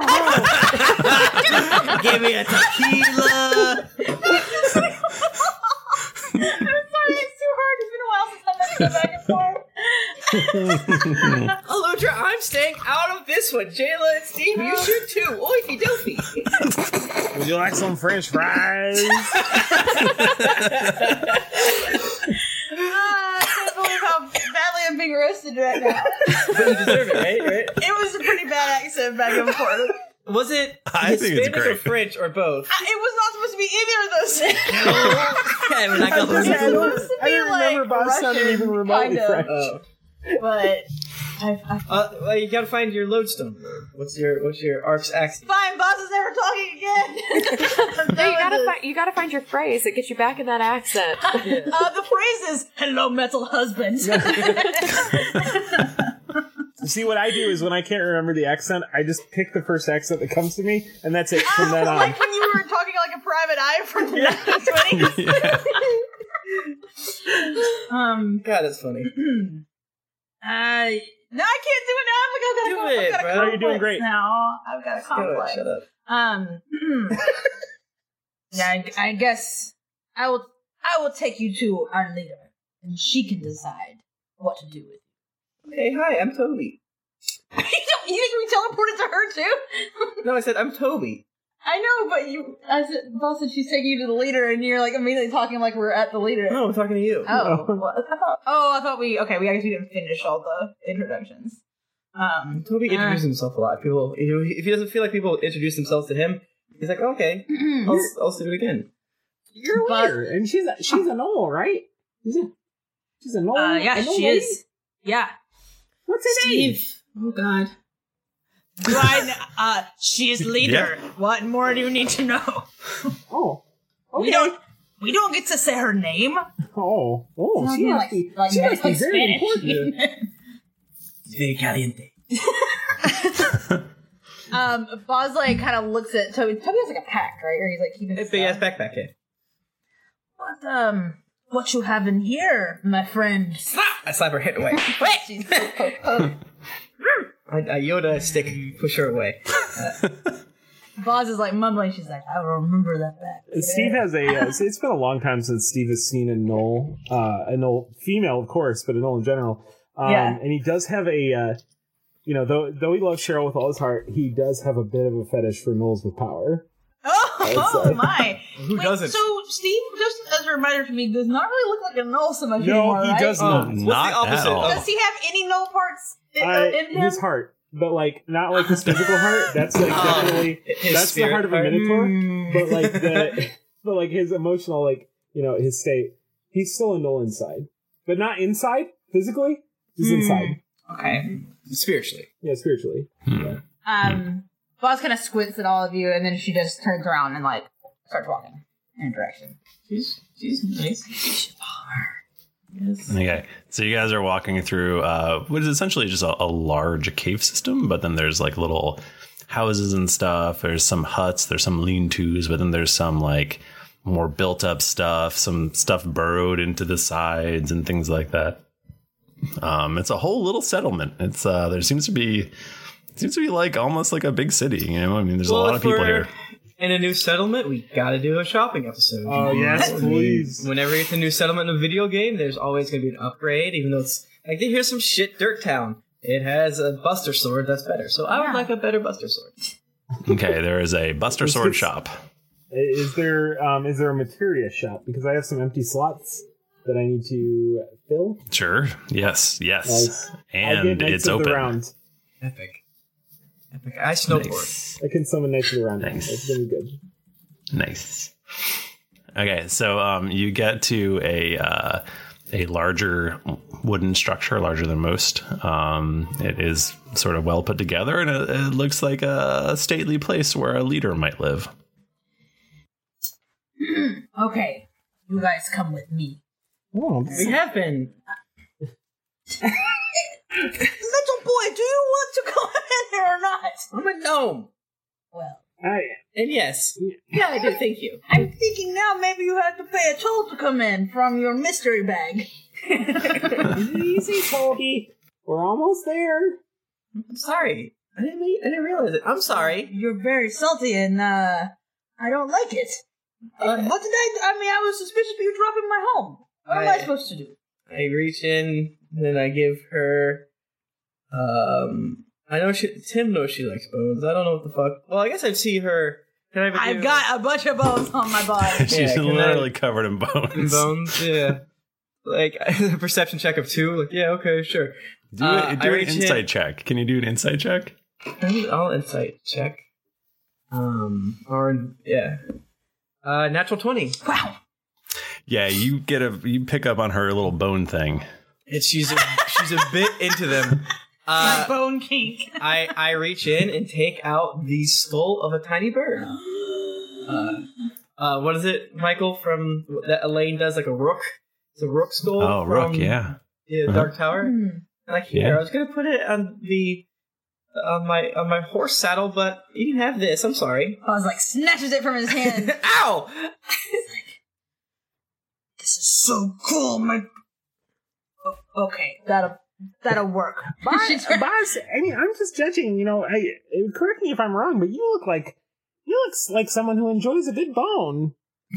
Give me a tequila. I'm sorry, it's too hard. It's been a while since I've had to go back and forth. Aludra, I'm staying out of this one. Jayla and Steve, you should too. Oify doofy. Would you like some French fries? I can't believe how badly I'm being roasted right now. But you deserve it, right? Right? It was a pretty bad accent back and forth. Was it I think it's Hispanic great. or French or both? I, it was not supposed to be either of those things. Okay, we're not gonna lose I it. don't, supposed to I be, don't like, remember Boz sounding Russian, even remotely kind of. French. Oh. But I, I Uh, well, you gotta find your lodestone. What's your What's your arc's accent? fine. Boss is never talking again. No, you gotta find you gotta find your phrase that gets you back in that accent. Uh, the phrase is "Hello, metal husband." See, what I do is when I can't remember the accent, I just pick the first accent that comes to me, and that's it from then on. Like when you were talking like a private eye from the nineteen twenties. Um. God, that's funny. I no, I can't do it now. I'm like, I've got Do a, it, I've got a bro. complex You're doing great. now. I've got a Shut up, complex. shut up. Um. yeah, I, I guess I will. I will take you to our leader, and she can decide what to do with you. Hey, hi, I'm Toby. you don't. You think we teleported to her too? No, I said I'm Toby. I know, but you. I said, boss said she's taking you to the leader, and you're like immediately talking like we're at the leader. No, I'm talking to you. Oh, well, I thought. Oh, I thought we. Okay, we I guess we didn't finish all the introductions. Um, Toby uh, introduces himself a lot. People, if he doesn't feel like people introduce themselves to him, he's like, okay, I'll, I'll do it again. You're But- weird, and she's a, she's a knoll, right? She's a, she's a knoll. Uh, a yeah, knoll she lady? is. Yeah, What's her name? Steve. Oh God. Do I? Uh, she is leader. What more do you need to know? Oh, okay. We don't. We don't get to say her name. Oh, oh, Sounds she more must like- be, like she must be like very Spanish. important. Very caliente. um, Boz like kind of looks at Toby. Toby has like a pack, right? Or he's like keeping. Big ass backpack, yeah. What um? What you have in here, my friend? I slap her head away. Wait. She's so poke, poke. I, I Yoda a stick, push her away. Uh, Boz is like mumbling. She's like, I will remember that back. Steve has a. Uh, it's been a long time since Steve has seen a knoll, uh, a knoll female, of course, but a knoll in general. Um, Yeah. And he does have a, uh, you know, though though he loves Cheryl with all his heart, he does have a bit of a fetish for gnolls with power. Oh, oh my! Who Wait, doesn't? So Steve, just as a reminder to me, does not really look like a gnoll so much No, anymore, he right? does Oh, not. what's Not the opposite at all. of- Does he have any gnoll parts in, Uh, in him? his heart, but like not like his physical heart. That's like Oh, definitely his that's the spirit heart of a heart. minotaur. Mm. But like the, but like his emotional, like you know, his state. He's still a gnoll inside, but not inside physically. He's Hmm. inside. Okay. Spiritually. Yeah, spiritually. Hmm. Um, Boz kind of squints at all of you, and then she just turns around and like starts walking in a direction. She's she's nice. She's Yes. Okay, so you guys are walking through uh, what is essentially just a, a large cave system, but then there's like little houses and stuff. There's some huts, there's some lean-tos, but then there's some like more built-up stuff, some stuff burrowed into the sides and things like that. Um, it's a whole little settlement. It's uh, there seems to be seems to be like almost like a big city. You know, I mean, there's well, a lot of people here. In a new settlement, we gotta do a shopping episode. Oh, yes, please. Whenever it's a new settlement in a video game, there's always gonna be an upgrade, even though it's like, here's some shit dirt town. It has a Buster Sword that's better. So I would like a better Buster Sword. Okay, there is a Buster Sword shop. Is there um, is there a materia shop? Because I have some empty slots that I need to fill. Sure. Yes. Yes. Nice. And it's open. Round. Epic. Epic. I snowboard. Nice. I can summon Knights of the Round. Nice. That's gonna be good. Nice. Okay, so um, you get to a uh, a larger wooden structure, larger than most. Um, it is sort of well put together, and it, it looks like a stately place where a leader might live. Okay, you guys come with me. Oh, we have been. Little boy, do you want to come in here or not? I'm a gnome. Well, I, and yes, yeah, I do. Thank you. I'm thinking now maybe you have to pay a toll to come in from your mystery bag. Easy, Toby. We're almost there. I'm sorry. I didn't. Mean, I didn't realize it. I'm sorry. You're very salty, and uh, I don't like it. Uh, what did I? I mean, I was suspicious of you dropping my home. What I, am I supposed to do? I reach in, and then I give her. Um, I know she. Tim knows she likes bones. I don't know what the fuck. Well, I guess I'd see her. Can I? I've got a bunch of bones on my body. She's yeah, literally I, covered in bones. In bones, yeah. Like a perception check of two. Like, yeah, okay, sure. Do, uh, it, do an insight in. check. Can you do an insight check? I'll insight check. Um, or yeah, uh, natural twenty. Wow. Yeah, you get a you pick up on her little bone thing. And she's a, she's a bit into them. Uh, My bone kink. I, I reach in and take out the skull of a tiny bird. Uh, uh, what is it, Michael? From that Elaine does, like a rook. It's a rook skull. Oh, from, rook, yeah. Yeah, Uh-huh. Dark Tower. Mm. Like here, Yeah. I was gonna put it on the on my on my horse saddle, but you can have this. I'm sorry. I was like, snatches it from his hand. Ow! This is so cool. My. Oh, okay, that'll that'll work. Boss, boss, I mean, I'm just judging. You know, I correct me if I'm wrong, but you look like you look like someone who enjoys a good bone.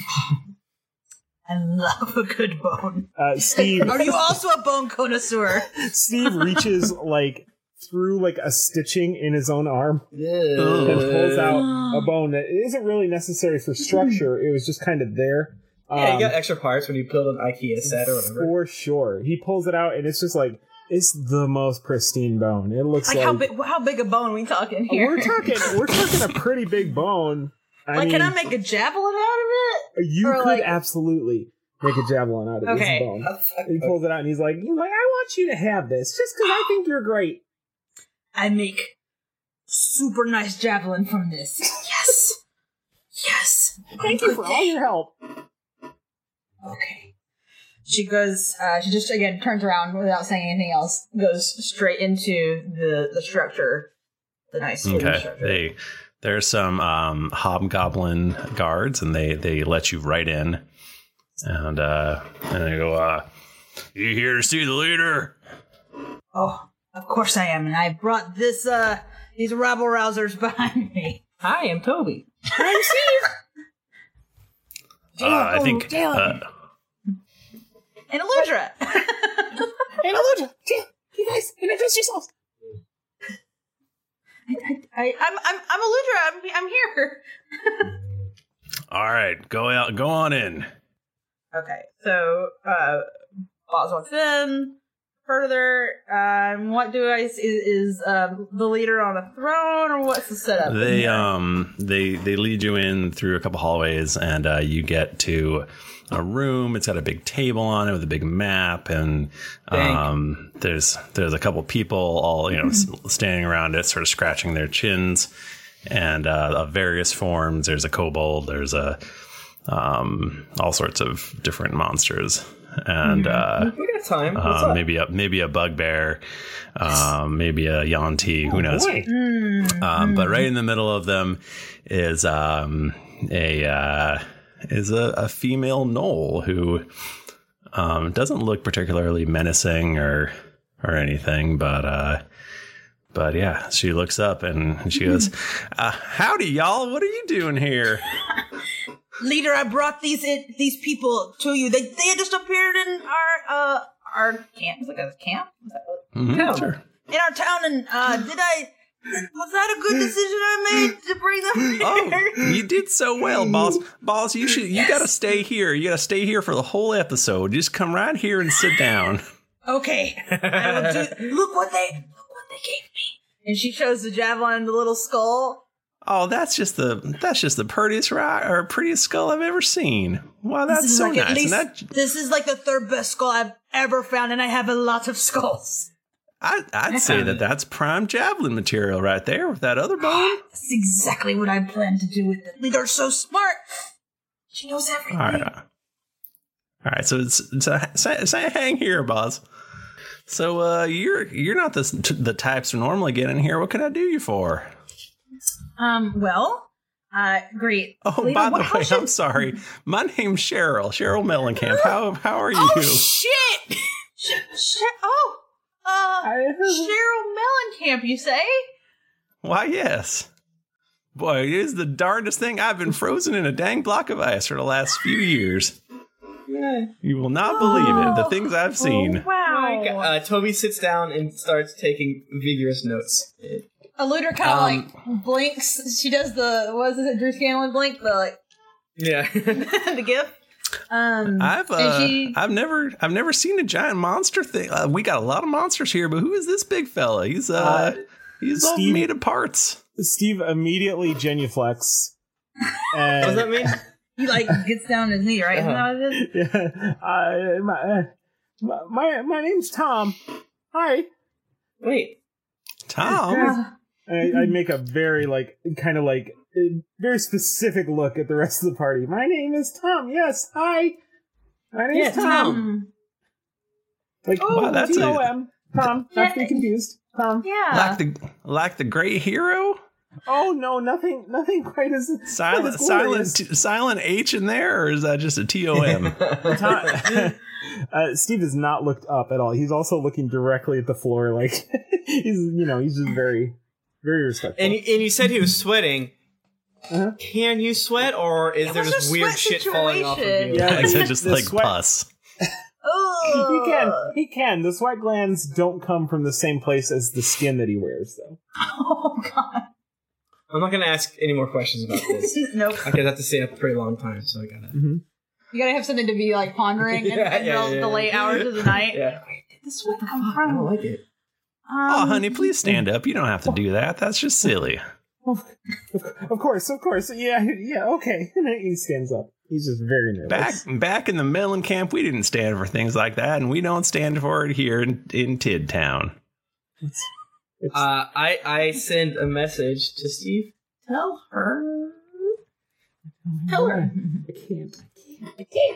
I love a good bone. Uh, Steve, are you also a bone connoisseur? Steve reaches like through like a stitching in his own arm Ugh. and pulls out a bone that isn't really necessary for structure. It was just kind of there. Yeah, you Um, got extra parts when you build an IKEA set or whatever. For sure. He pulls it out and it's just like, it's the most pristine bone. It looks Like, like, how big? How big a bone are we talking here? we're talking we're talking a pretty big bone. I like, mean, can I make a javelin out of it? you or could like- absolutely make a javelin out of Okay. this bone. He pulls it out and he's like, you know, I want you to have this just because I think you're great. I make super nice javelin from this. Yes, yes. Thank you for all your help. Okay. She goes. Uh, she just again turns around without saying anything else. Goes straight into the the structure. The nice wooden Okay. structure. They there's some um, hobgoblin guards, and they they let you right in, and uh, and they go, uh, "You here to see the leader?" Oh, of course I am, and I brought this uh these rabble rousers behind me. Hi, I'm Toby. I'm Steve. Uh, I think. Uh, And Eludra. And Eludra, you guys introduce yourselves. I, I, I, I'm, I'm, I'm Eludra. I'm, I'm here. all right, go out, go on in. Okay, so uh, Boz walks in. Further, um, what do I is is um, the leader on a throne, or what's the setup? They um they they lead you in through a couple hallways, and uh, you get to a room. It's got a big table on it with a big map, and um there's there's a couple people all you know s- standing around it, sort of scratching their chins, and uh, of various forms. There's a kobold. There's a um, all sorts of different monsters, and uh, we got time. What's uh, up? maybe a maybe a bugbear, um, maybe a Yuan-ti. Who Oh, knows? boy. Um, but right in the middle of them is um, a uh, is a, a female gnoll who um, doesn't look particularly menacing or or anything, but uh, but yeah, she looks up and she goes, uh, "Howdy, y'all! What are you doing here?" Leader, I brought these in, these people to you. They they had just appeared in our uh our camp. Is it like a camp? Is that what- Mhm, Town. sure. In our town, and uh, did I? Was that a good decision I made to bring them Oh, here? you did so well, boss. Boss, you should. You Yes. gotta stay here. You gotta stay here for the whole episode. Just come right here and sit down. Okay, I will do. Look what they look what they gave me. And she shows the javelin and the little skull. Oh, that's just the that's just the prettiest rock or prettiest skull I've ever seen. Wow, This that's is so like at nice. least- And that This is like the third best skull I've ever found, and I have a lot of skulls. I, I'd say that that's prime javelin material right there with that other bone. That's exactly what I plan to do with it. Leader's so smart. She knows everything. All right, all right. So it's, it's a, say, say hang here, boss. So uh, you're you're not the the types who normally get in here. What can I do you for? Um. Well. Uh. Great. Oh, Leader, by the what- how way, should- I'm sorry. My name's Cheryl. Cheryl Mellencamp. How how are you? Oh shit! Sh- sh- oh. Uh. Cheryl Mellencamp, you say? Why, yes. Boy, it is the darndest thing. I've been frozen in a dang block of ice for the last few years. You will not believe it. The things I've seen. Wow. Uh, Toby sits down and starts taking vigorous notes. Eluder kind of Um, like blinks. She does the what is it? Drew Scanlon blink. The like Yeah. the gif. Um. I've and uh, she- I've never I've never seen a giant monster thing. Uh, we got a lot of monsters here, but who is this big fella? He's uh, Uh, he's all Steve- made of parts. Steve immediately genuflects. And What does that mean? He like gets down on his knee, right? Isn't that what it is? Yeah. Uh, my, uh, my my name's Tom. Hi. Wait. Tom. I, I make a very like kind of like a very specific look at the rest of the party. My name is Tom. Yes. Hi. My name's Yeah, Tom. Tom. Like Oh, wow, that's T a- O M. Tom. Not to be confused. Tom. Yeah. Like the like the great hero. Oh no, nothing, nothing quite as Silent quite as silent glorious. t- silent H in there, or is that just a T O M? Tom- uh, Steve has not looked up at all. He's also looking directly at the floor, like he's, you know, he's just very, very respectful. And you, and you said he was sweating. Uh-huh. Can you sweat, or is It there was just a weird sweat shit falling off of situation. you? Yeah. I said just The like sweat- pus. Oh. He can, he can. The sweat glands don't come from the same place as the skin that he wears, though. Oh god. I'm not gonna ask any more questions about this. Nope. I could have to stay up a pretty long time, so I gotta. Mm-hmm. You gotta have something to be like pondering in, Yeah, in yeah, the, yeah, the yeah. late hours of the night. Yeah. Where did the sweat come I from? don't like it. Oh, Um, honey, please stand up. You don't have to do that. That's just silly. Of, of course, of course. Yeah, yeah, okay. He stands up. He's just very nervous. Back back in the Mellencamp, we didn't stand for things like that, and we don't stand for it here in, in Tid Town. It's, Uh, I I send a message to Steve. Tell her. Tell her. I can't. I can't.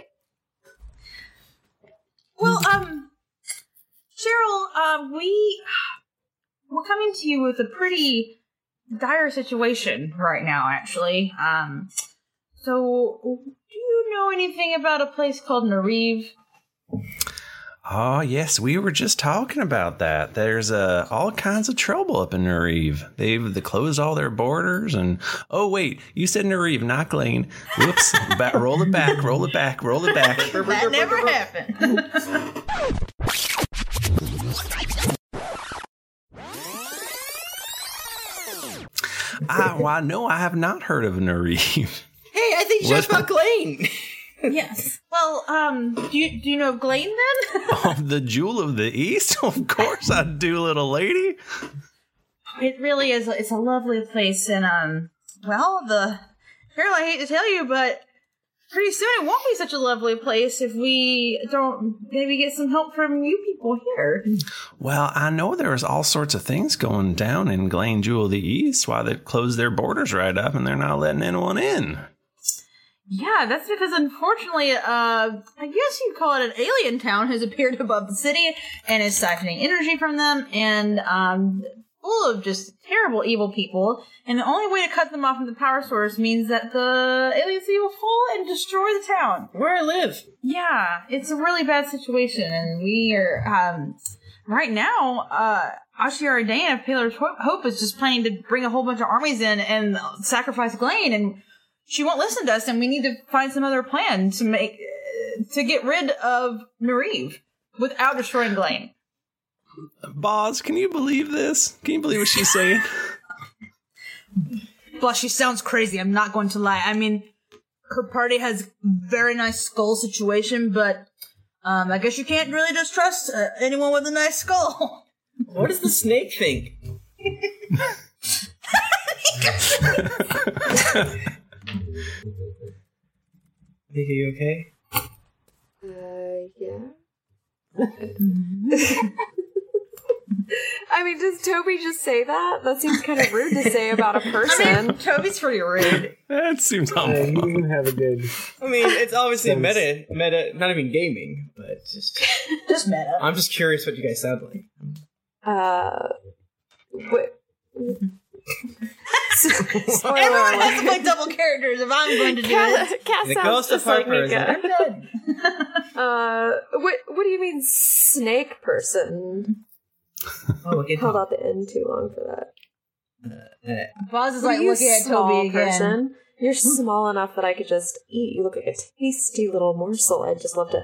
Well, um, Cheryl, uh, we we're coming to you with a pretty dire situation right now. Actually, um, so do you know anything about a place called Nariv? Oh, yes, we were just talking about that. There's uh, all kinds of trouble up in Nariv. They've they closed all their borders, and oh wait, you said Nariv, not Glane. Whoops! back, roll it back, roll it back, roll it back. That never happened. Ah, well, I know I have not heard of Nariv. Hey, I think just What? about Glane. Yes. Well, um, do you do you know of Glane then? Oh, the jewel of the East? Of course I do, little lady. It really is. It's a lovely place, and um, well, the Cheryl, I hate to tell you, but pretty soon it won't be such a lovely place if we don't maybe get some help from you people here. Well, I know there's all sorts of things going down in Glane Jewel the East, why they closed their borders right up and they're not letting anyone in. Yeah, that's because unfortunately, uh, I guess you'd call it an alien town has appeared above the city and is siphoning energy from them and, um, full of just terrible evil people. And the only way to cut them off from the power source means that the alien city will fall and destroy the town. Where I live. Yeah, it's a really bad situation and we are, um, right now, uh, Ashiara Dane of Paler's Hope is just planning to bring a whole bunch of armies in and sacrifice Glane, and she won't listen to us, and we need to find some other plan to make uh, to get rid of Mariv without destroying Glane. Boz, can you believe this? Can you believe what she's saying? Boss, she sounds crazy. I'm not going to lie. I mean, her party has very nice skull situation, but um, I guess you can't really just trust uh, anyone with a nice skull. What does the snake think? Think, are you okay? Uh, yeah. I mean, does Toby just say that? That seems kind of rude to say about a person. I mean, Toby's pretty rude. That seems Yeah, humble. he doesn't have a good. I mean, it's obviously Sounds- meta, meta, not even gaming, but just. Just meta. I'm just curious what you guys sound like. Uh, what? Spoiler Everyone has to alert. play double characters if I'm going to do Cass, it. Cass The sounds ghost of just like Harper is Mika. I'm dead. Uh, what? What do you mean, snake person? Oh, okay. Held out the end too long for that. Boz is What like are you, looking at small Toby again. person? You're small enough that I could just eat. You look like a tasty little morsel. I'd just love to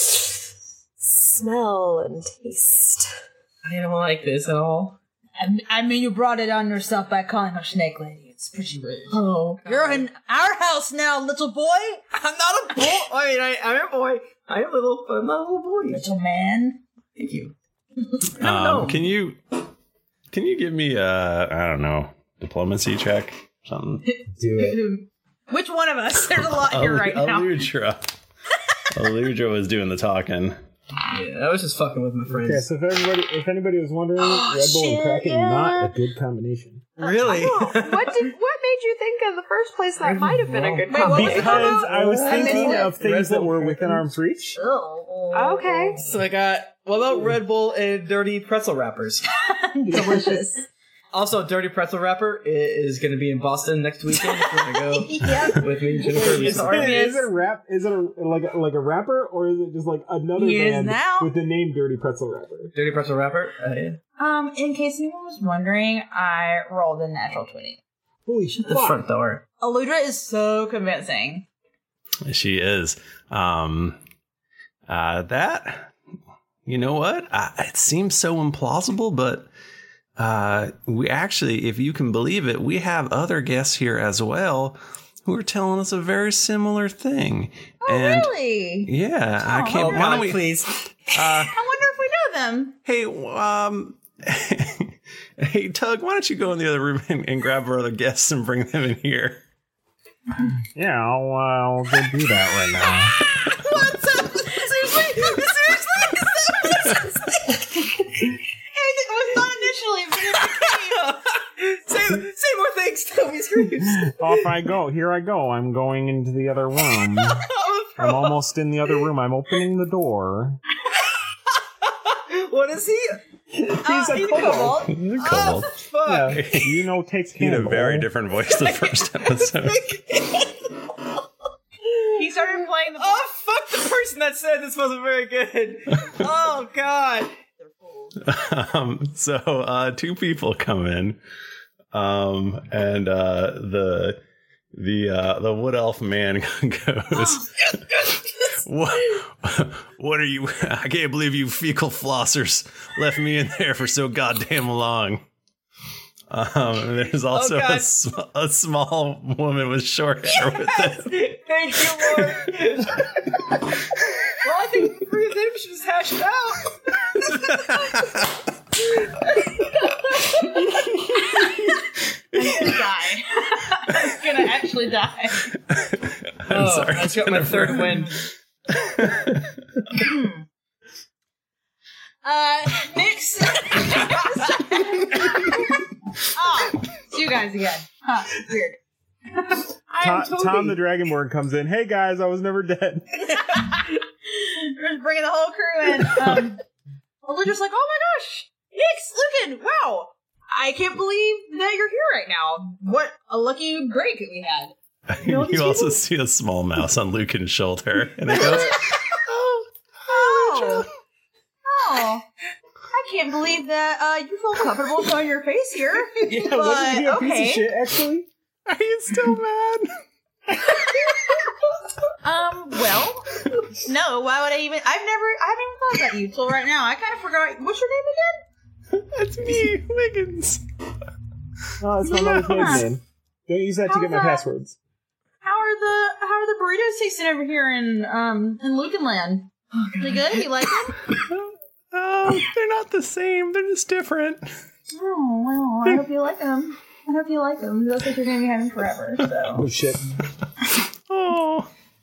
smell and taste. I don't like this at all. I I mean, you brought it on yourself by calling her Snake Lady. It's pretty rude. Oh, You're in our house now, little boy. I'm not a boy. I mean, I, I'm a boy. I'm a little, but I'm not a little boy. Little man. Thank you. Um, can you can you give me a, I don't know, diplomacy check? Something? Do it. Which one of us? There's a lot here right now. Aludra. Aludra was doing the talking. Yeah, I was just fucking with my friends. Okay, so if everybody, if anybody was wondering, Oh, Red Bull shit, and Kraken yeah. not a good combination. Really? Oh, what did? What made you think in the first place that might have been a good Wait, what was it combination? Because I was I thinking missed it. of things Red that Bull were Kraken. within arm's reach. Oh, Okay. So I got, what about Red Bull and dirty pretzel wrappers? delicious. Also, Dirty Pretzel Wrapper i- is going to be in Boston next weekend. If you want to go Yeah. with me, Jennifer. Is, Sorry. it, is it a rap? Is it a, like a, like a rapper, or is it just like another He is band now. with the name Dirty Pretzel Rapper? Dirty Pretzel Wrapper? Uh, yeah. Um, in case anyone was wondering, I rolled a natural twenty. Holy shit! The front door. Aludra is so convincing. She is. Um, uh, that, you know what? I, it seems so implausible, but uh, we actually, if you can believe it, we have other guests here as well who are telling us a very similar thing. Oh, and really? yeah, I Oh, can't. Oh, why God, don't we? please. Uh, I wonder if we know them. hey, um, hey, Tug, why don't you go in the other room and, and grab our other guests and bring them in here? Yeah, I'll, uh, I'll go do that right now. What's up? Seriously? Seriously? It was not initially, but it say, say more things, Toby screams. Off I go. Here I go. I'm going into the other room. I'm almost in the other room. I'm opening the door. What is he? He's uh, a he's a kobold. kobold. He's a kobold. Fuck. Yeah, you know, takes He had a cannibal. very different voice the first episode. He started playing the. Oh, fuck the person that said this wasn't very good. Oh, God. um, so uh, two people come in, um, and uh, the the uh, the wood elf man goes, "What? What are you? I can't believe you fecal flossers left me in there for so goddamn long." Um, and there's also Oh, God. a, sm- a small woman with short hair with them. Thank you, Lord. Well, I think the three of them should just hash it out. I'm gonna die. I'm gonna actually die. I'm Oh, sorry. I It's got my third win. uh, Nyx. Oh, it's you guys again. Huh, weird. Tom, Tom the Dragonborn comes in. Hey guys, I was never dead. We're just bringing the whole crew in. Um, well, they're just like, oh my gosh, Nyx, Lucan, wow. I can't believe that you're here right now. What a lucky break that we had. You, you also see a small mouse on Lucan's shoulder, and it goes, oh, oh, oh. I can't believe that uh, you feel comfortable showing your face here. Yeah, but, wasn't he a okay. piece of shit, actually? Are you still mad? um, well, no, why would I even, I've never, I haven't even thought about you till right now. I kind of forgot, what's your name again? That's me, Wiggins. Oh, it's my mother's maiden name. Don't use that to How's get my that? passwords. How are the, how are the burritos tasting over here in, um, in Lucanland? They good? You like them? Oh, they're not the same. They're just different. Oh, well, I hope you like them. I hope you like them. That's what you're going to be having forever, so. Oh, shit. Oh.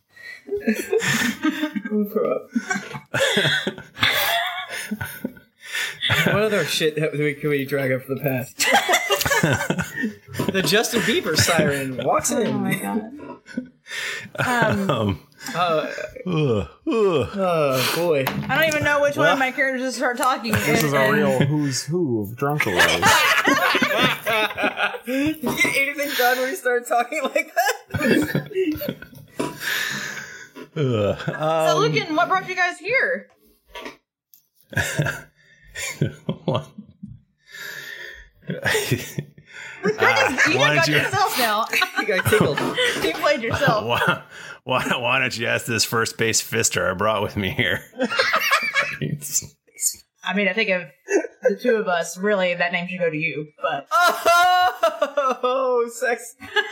What other shit have we, can we drag up for the past? The Justin Bieber siren walks in. Oh my god. Um, Um, Uh, ugh, ugh. oh, boy. I don't even know which one of my characters to start talking. This is a real who's who of Drunkalos. You get anything done when you start talking like that? Ugh. So, Um, Lucan, what brought you guys here? what? You guys why got don't you- yourself now. You got tickled. You played yourself. why, why, why don't you ask this first base fister I brought with me here? I mean, I think of the two of us, really, that name should go to you, but. Oh, sex.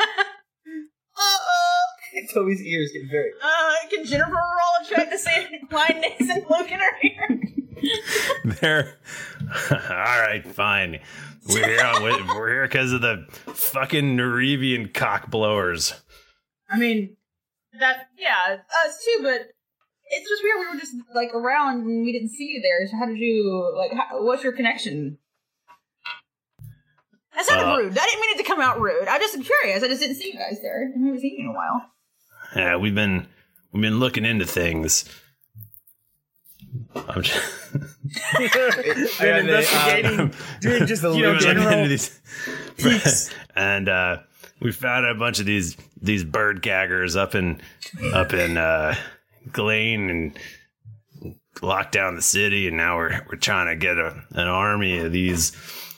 Uh-oh. Toby's ears get very. Uh, can Jennifer roll a check to see why Nyx and Lucan are here? They're all right, fine. We're here. We're here because of the fucking Nerevian cock blowers. I mean, that, yeah, us too, but it's just weird. We were just, like, around and we didn't see you there. So how did you, like, how, what's your connection? That sounded Uh, rude. I didn't mean it to come out rude. I just am curious. I just didn't see you guys there. I haven't seen you in a while. Yeah, we've been we've been looking into things. I'm just Been investigating, doing just a We've little been looking general. into these- and uh, we found a bunch of these these bird gaggers up in up in uh, Glane and locked down the city, and now we're we're trying to get a, an army of these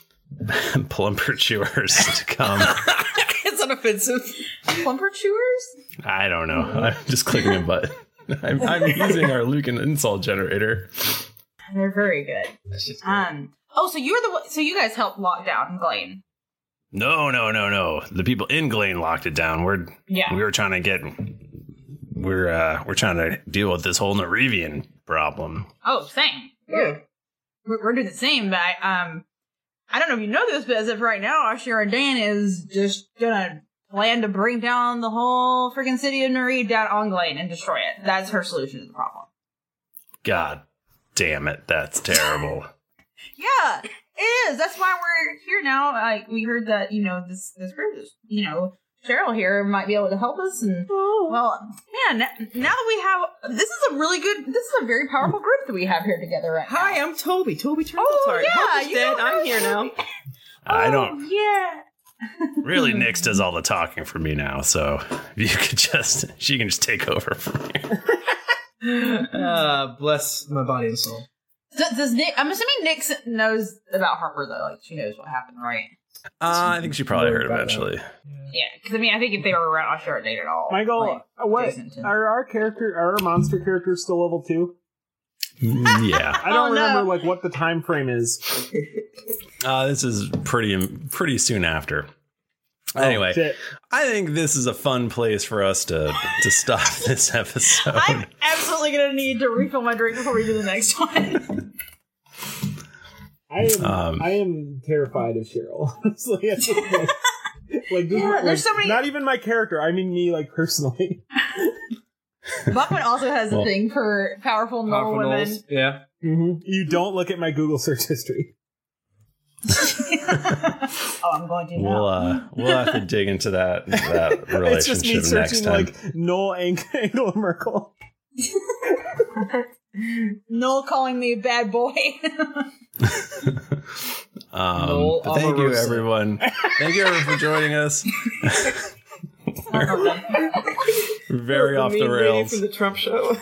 plumper chewers to come. It's unoffensive. Plumper chewers? I don't know. I'm just clicking a button. I'm, I'm using our Lucan insult generator. They're very good. Um. Oh, so you're the one- so you guys helped lock down Glane. No, no, no, no. The people in Glane locked it down. We're Yeah. we were trying to get we're uh we're trying to deal with this whole Nerevian problem. Oh, same. Yeah. We're, we're doing the same, but I, um, I don't know if you know this, but as of right now, Ashira Dan is just gonna plan to bring down the whole freaking city of Nereid down on Glane and destroy it. That's her solution to the problem. God damn it, that's terrible. Yeah, it is. That's why we're here now. Like, we heard that, you know, this, this group is, you know, Cheryl here might be able to help us. And, well, man, now that we have, this is a really good, this is a very powerful group that we have here together right now. Hi, I'm Toby. Toby Turtletart. Oh, yeah, Hope is you dead. know I'm her, here now. Toby. I Oh, don't yeah. really Nyx does all the talking for me now, so you could just she can just take over from here. Uh, bless my body and soul. Does, does Nick? I'm assuming Nick knows about Harper though. Like she knows what happened, right? Uh, I think she probably heard eventually. Yeah, because I mean, I think if they were around, I'm sure they'd at all. Michael, like, uh, what Jason to- are our character, are our monster characters still level two? Mm, yeah. I don't Oh, no. remember like what the time frame is. Uh, this is pretty pretty soon after. Oh, Anyway, shit. I think this is a fun place for us to to stop this episode. I'm absolutely gonna need to refill my drink before we do the next one. I am Um, I am terrified of Cheryl. Honestly, at this point. Like, this, Yeah, like, there's so many- not even my character. I mean me, like personally. Bachman also has Well, a thing for powerful Knoll Powerful women. Knolls. Yeah. Mm-hmm. You don't look at my Google search history. Oh, I'm going to now. We'll uh, we'll have to dig into that that relationship It's just me next searching time. like Noel Ang- Angela Merkel. Knoll calling me a bad boy. Um, Noel but thank you, Omarosa. everyone. Thank you, everyone, for joining us. We're very off the Mean lady rails. from the Trump show.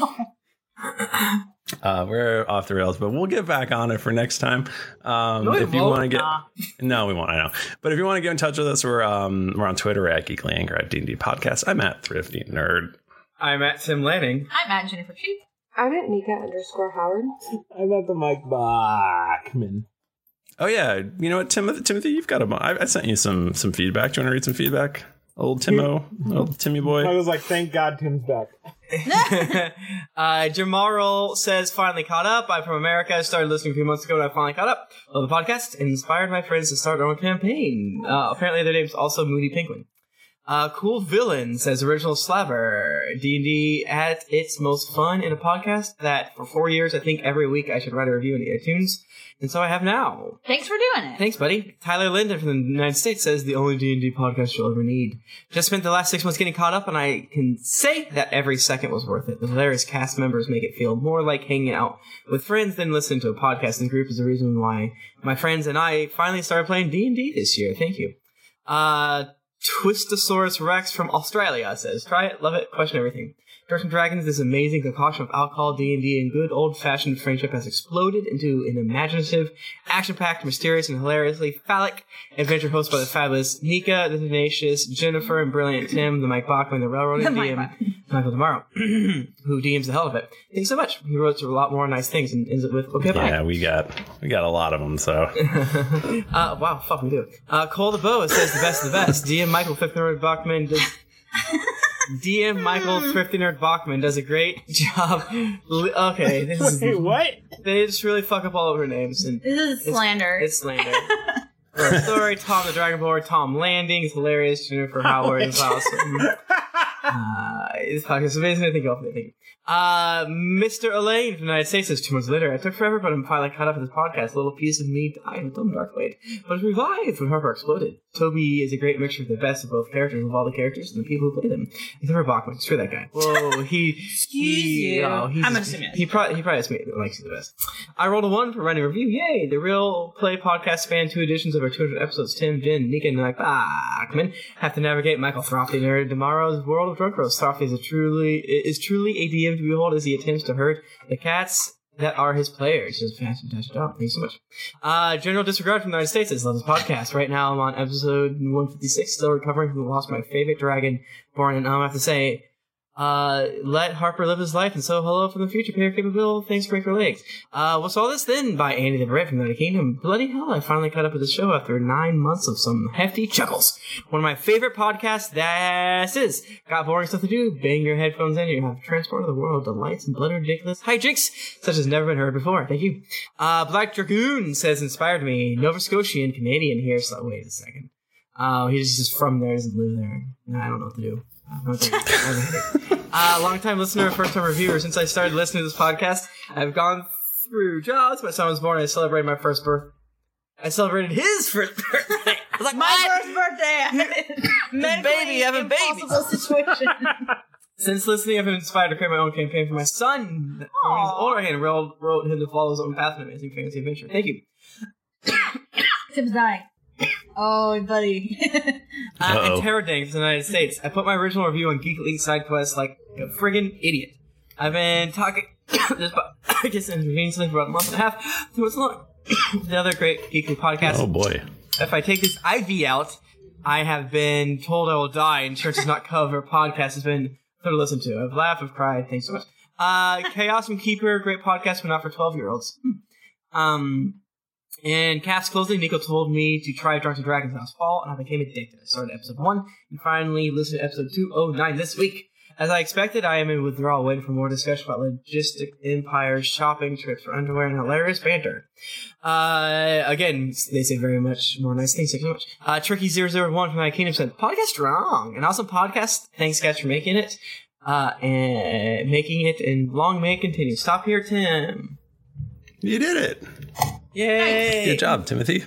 Uh, we're off the rails, but we'll get back on it for next time. Um, No, we if you won't. want to get, Nah. no, we won't. I know, but if you want to get in touch with us, we're um, we're on Twitter at Geekly Anchor at D and D Podcast. I'm at Thrifty Nerd. I'm at Tim Lanning. I'm at Jennifer Cheek. I'm at Nika underscore Howard. I'm at the Mike Bachman. Oh yeah, you know what, Timothy? Timothy, you've got a. I, I sent you some some feedback. Do you want to read some feedback? Old Timo, old Timmy boy. I was like, thank God Tim's back. uh, Jamarl says, finally caught up. I'm from America. I started listening a few months ago and I finally caught up. Love the podcast and inspired my friends to start their own campaign. Uh, apparently their name's also Moody Penguin. Uh, Cool Villain says, original slabber. D and D at its most fun in a podcast that for four years I think every week I should write a review in iTunes. And so I have now. Thanks for doing it. Thanks, buddy. Tyler Linden from the United States says the only D and D podcast you'll ever need. Just spent the last six months getting caught up, and I can say that every second was worth it. The hilarious cast members make it feel more like hanging out with friends than listening to a podcast. And group is the reason why my friends and I finally started playing D and D this year. Thank you. Uh, Twistosaurus Rex from Australia says, try it, love it, question everything. Dungeons and Dragons, this amazing concoction of alcohol, D and D, and good old-fashioned friendship has exploded into an imaginative, action-packed, mysterious, and hilariously phallic adventure hosted by the fabulous Nika, the tenacious Jennifer, and brilliant Tim, the Mike Bachman, the railroading The D Mike M, Bachman. Michael Tomorrow, who D Ms the hell of it. Thanks so much. He wrote a lot more nice things and ends it with, okay, bye. Yeah, we got we got a lot of them. So uh, wow, fuck, we do. Uh, Cole the Boa says the best of the best. D M Michael Fifth Nerd Bachman does. D M Michael Thrifty Nerd Bachman does a great job. Li- Okay, this is Wait, what? they just really fuck up all of her names and This is it's- slander. It's slander. Her story, Tom the Dragonborn, Tom Landing is hilarious. Jennifer Howard is awesome. Uh, this podcast is amazing. Thank you all for that. Thank you. Uh, Mister Elaine from the United States says two months later, it took forever, but I'm finally caught up with this podcast. A little piece of me died in some dark way, but it's revived when Harper exploded. Toby is a great mixture of the best of both characters, of all the characters and the people who play them. Except for Bachman. Screw that guy. Whoa, he... Excuse he, you. Oh, he's, I'm gonna assume yes. he, probably, he probably likes you the best. I rolled a one for writing a review. Yay! The Real Play podcast spanned two editions of our two hundred episodes. Tim, Jen, Nika, and Mike Bachman have to navigate Michael Throfty Nerd tomorrow's world of drunk roast. Throfty is a truly is truly a D M to behold as he attempts to herd the cats that are his players. He does a fantastic job. Thank you so much. Uh, General Disregard from the United States says, love this podcast. Right now I'm on episode one fifty-six, still recovering from the loss of my favorite dragon born, and I have to say, Uh, let Harper live his life, and so hello from the future. Pair capable. Thanks, break your legs. Uh, what's all this then? By Andy the Brit from the United Kingdom. Bloody hell, I finally caught up with the show after nine months of some hefty chuckles. One of my favorite podcasts, that is. Got boring stuff to do. Bang your headphones in, you have transported the world to lights and blood ridiculous hijinks such as never been heard before. Thank you. Uh, Black Dragoon says, inspired me. Nova Scotian Canadian here. So wait a second. Oh, uh, he's just from there, doesn't live there. No, I don't know what to do. uh, long time listener, first time reviewer. Since I started listening to this podcast, I've gone through jobs. My son was born. I celebrated my first birth. I celebrated his first birthday. I was like, my first birthday. Medically baby, having babies. impossible situation. Since listening, I've been inspired to create my own campaign for my son. From his older hand, wrote, wrote him to follow his own path in amazing fantasy adventure. Thank you. Tim's dying. Oh, buddy. uh, and Terror Dang from the United States. I put my original review on Geek League Side Quest like a friggin' idiot. I've been talking this podcast inconveniently for about a month and a half. Two months long. The other great Geek League podcast. Oh boy. If I take this I V out, I have been told I will die. Insurance does not cover. Podcast has been fun to listen to. I've laughed, I've cried. Thanks so much. Uh, Chaos and Keeper, great podcast, but not for twelve year olds. Um, And Cast Closely, Nico told me to try Drunken Dragons last fall, and I became addicted. I started episode one, and finally listened to episode two oh nine this week. As I expected, I am in withdrawal, waiting for more discussion about logistic empires, shopping trips for underwear, and hilarious banter. Uh, again, they say very much more nice things. Thank you so much. Uh, Tricky zero zero one from my Kingdom said, podcast strong. An awesome podcast. Thanks, guys, for making it. uh, and making it, and long may it continue. Stop here, Tim. You did it. Yay. Good job, Timothy.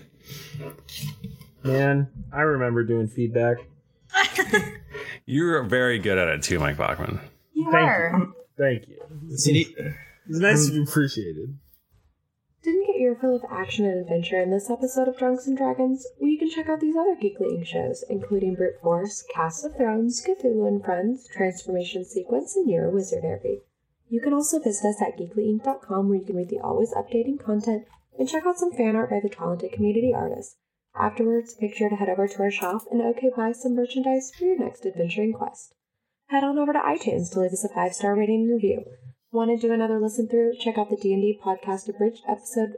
Man, I remember doing feedback. You're very good at it too, Mike Bachman. You Thank were. you. Thank you. It's, it's nice to be appreciated. Didn't get your fill of action and adventure in this episode of Drunks and Dragons? Well, you can check out these other Geekly Inc shows, including Brute Force, Cast of Thrones, Cthulhu and Friends, Transformation Sequence, and Your Wizardary. You can also visit us at geekly inc dot com, where you can read the always updating content and check out some fan art by the talented community artists. Afterwards, make sure to head over to our shop and okay buy some merchandise for your next adventuring quest. Head on over to iTunes to leave us a five-star rating and review. Want to do another listen through? Check out the D and D Podcast Abridged episode.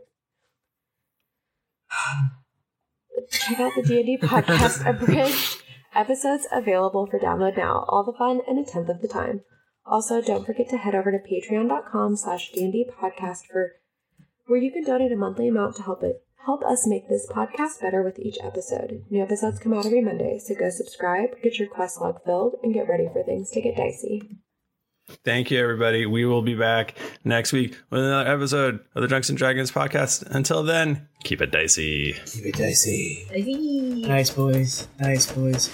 Check out the D and D Podcast Abridged episodes available for download now. All the fun in a tenth of the time. Also, don't forget to head over to patreon dot com slash D and D podcast for where you can donate a monthly amount to help it help us make this podcast better with each episode. New episodes come out every Monday, so go subscribe, get your quest log filled, and get ready for things to get dicey. Thank you, everybody. We will be back next week with another episode of the Drunks and Dragons podcast. Until then, keep it dicey. Keep it dicey. Dicey. Nice, boys. Nice, boys.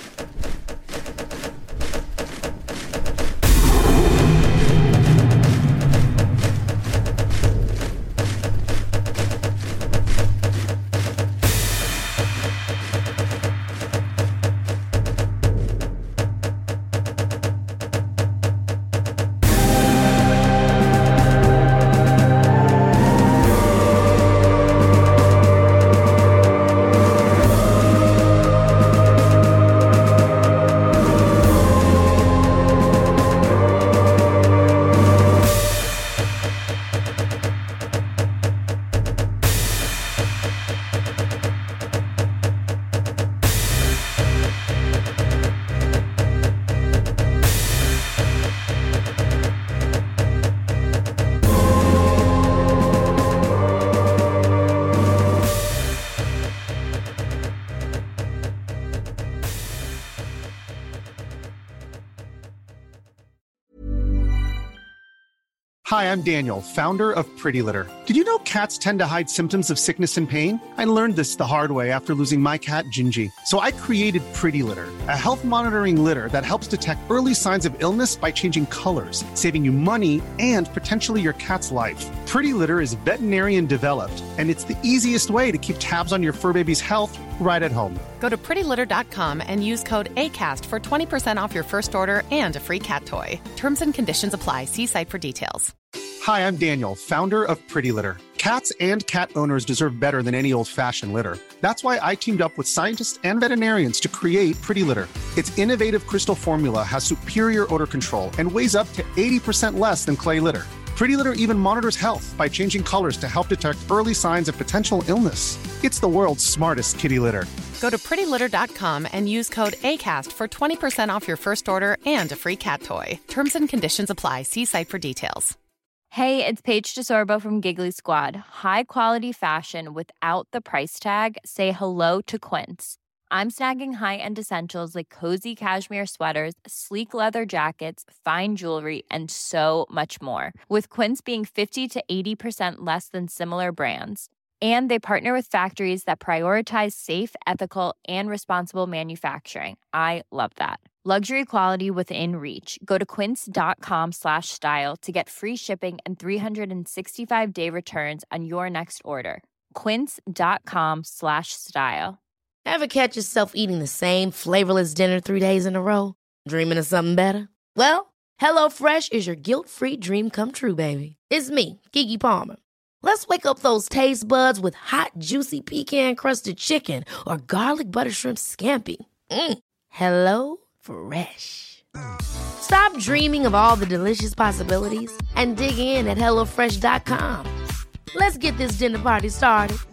Hi, I'm Daniel, founder of Pretty Litter. Did you know cats tend to hide symptoms of sickness and pain? I learned this the hard way after losing my cat, Gingy. So I created Pretty Litter, a health monitoring litter that helps detect early signs of illness by changing colors, saving you money and potentially your cat's life. Pretty Litter is veterinarian developed, and it's the easiest way to keep tabs on your fur baby's health right at home. Go to pretty litter dot com and use code ACAST for twenty percent off your first order and a free cat toy. Terms and conditions apply. See site for details. Hi, I'm Daniel, founder of Pretty Litter. Cats and cat owners deserve better than any old-fashioned litter. That's why I teamed up with scientists and veterinarians to create Pretty Litter. Its innovative crystal formula has superior odor control and weighs up to eighty percent less than clay litter. Pretty Litter even monitors health by changing colors to help detect early signs of potential illness. It's the world's smartest kitty litter. Go to pretty litter dot com and use code ACAST for twenty percent off your first order and a free cat toy. Terms and conditions apply. See site for details. Hey, it's Paige DeSorbo from Giggly Squad. High quality fashion without the price tag. Say hello to Quince. I'm snagging high-end essentials like cozy cashmere sweaters, sleek leather jackets, fine jewelry, and so much more. With Quince being fifty to eighty percent less than similar brands. And they partner with factories that prioritize safe, ethical, and responsible manufacturing. I love that. Luxury quality within reach. Go to quince dot com slash style to get free shipping and three sixty-five day returns on your next order. quince dot com slash style. Ever catch yourself eating the same flavorless dinner three days in a row? Dreaming of something better? Well, HelloFresh is your guilt-free dream come true, baby. It's me, Keke Palmer. Let's wake up those taste buds with hot, juicy pecan-crusted chicken or garlic butter shrimp scampi. Mm. Hello Fresh. Stop dreaming of all the delicious possibilities and dig in at hello fresh dot com. Let's get this dinner party started.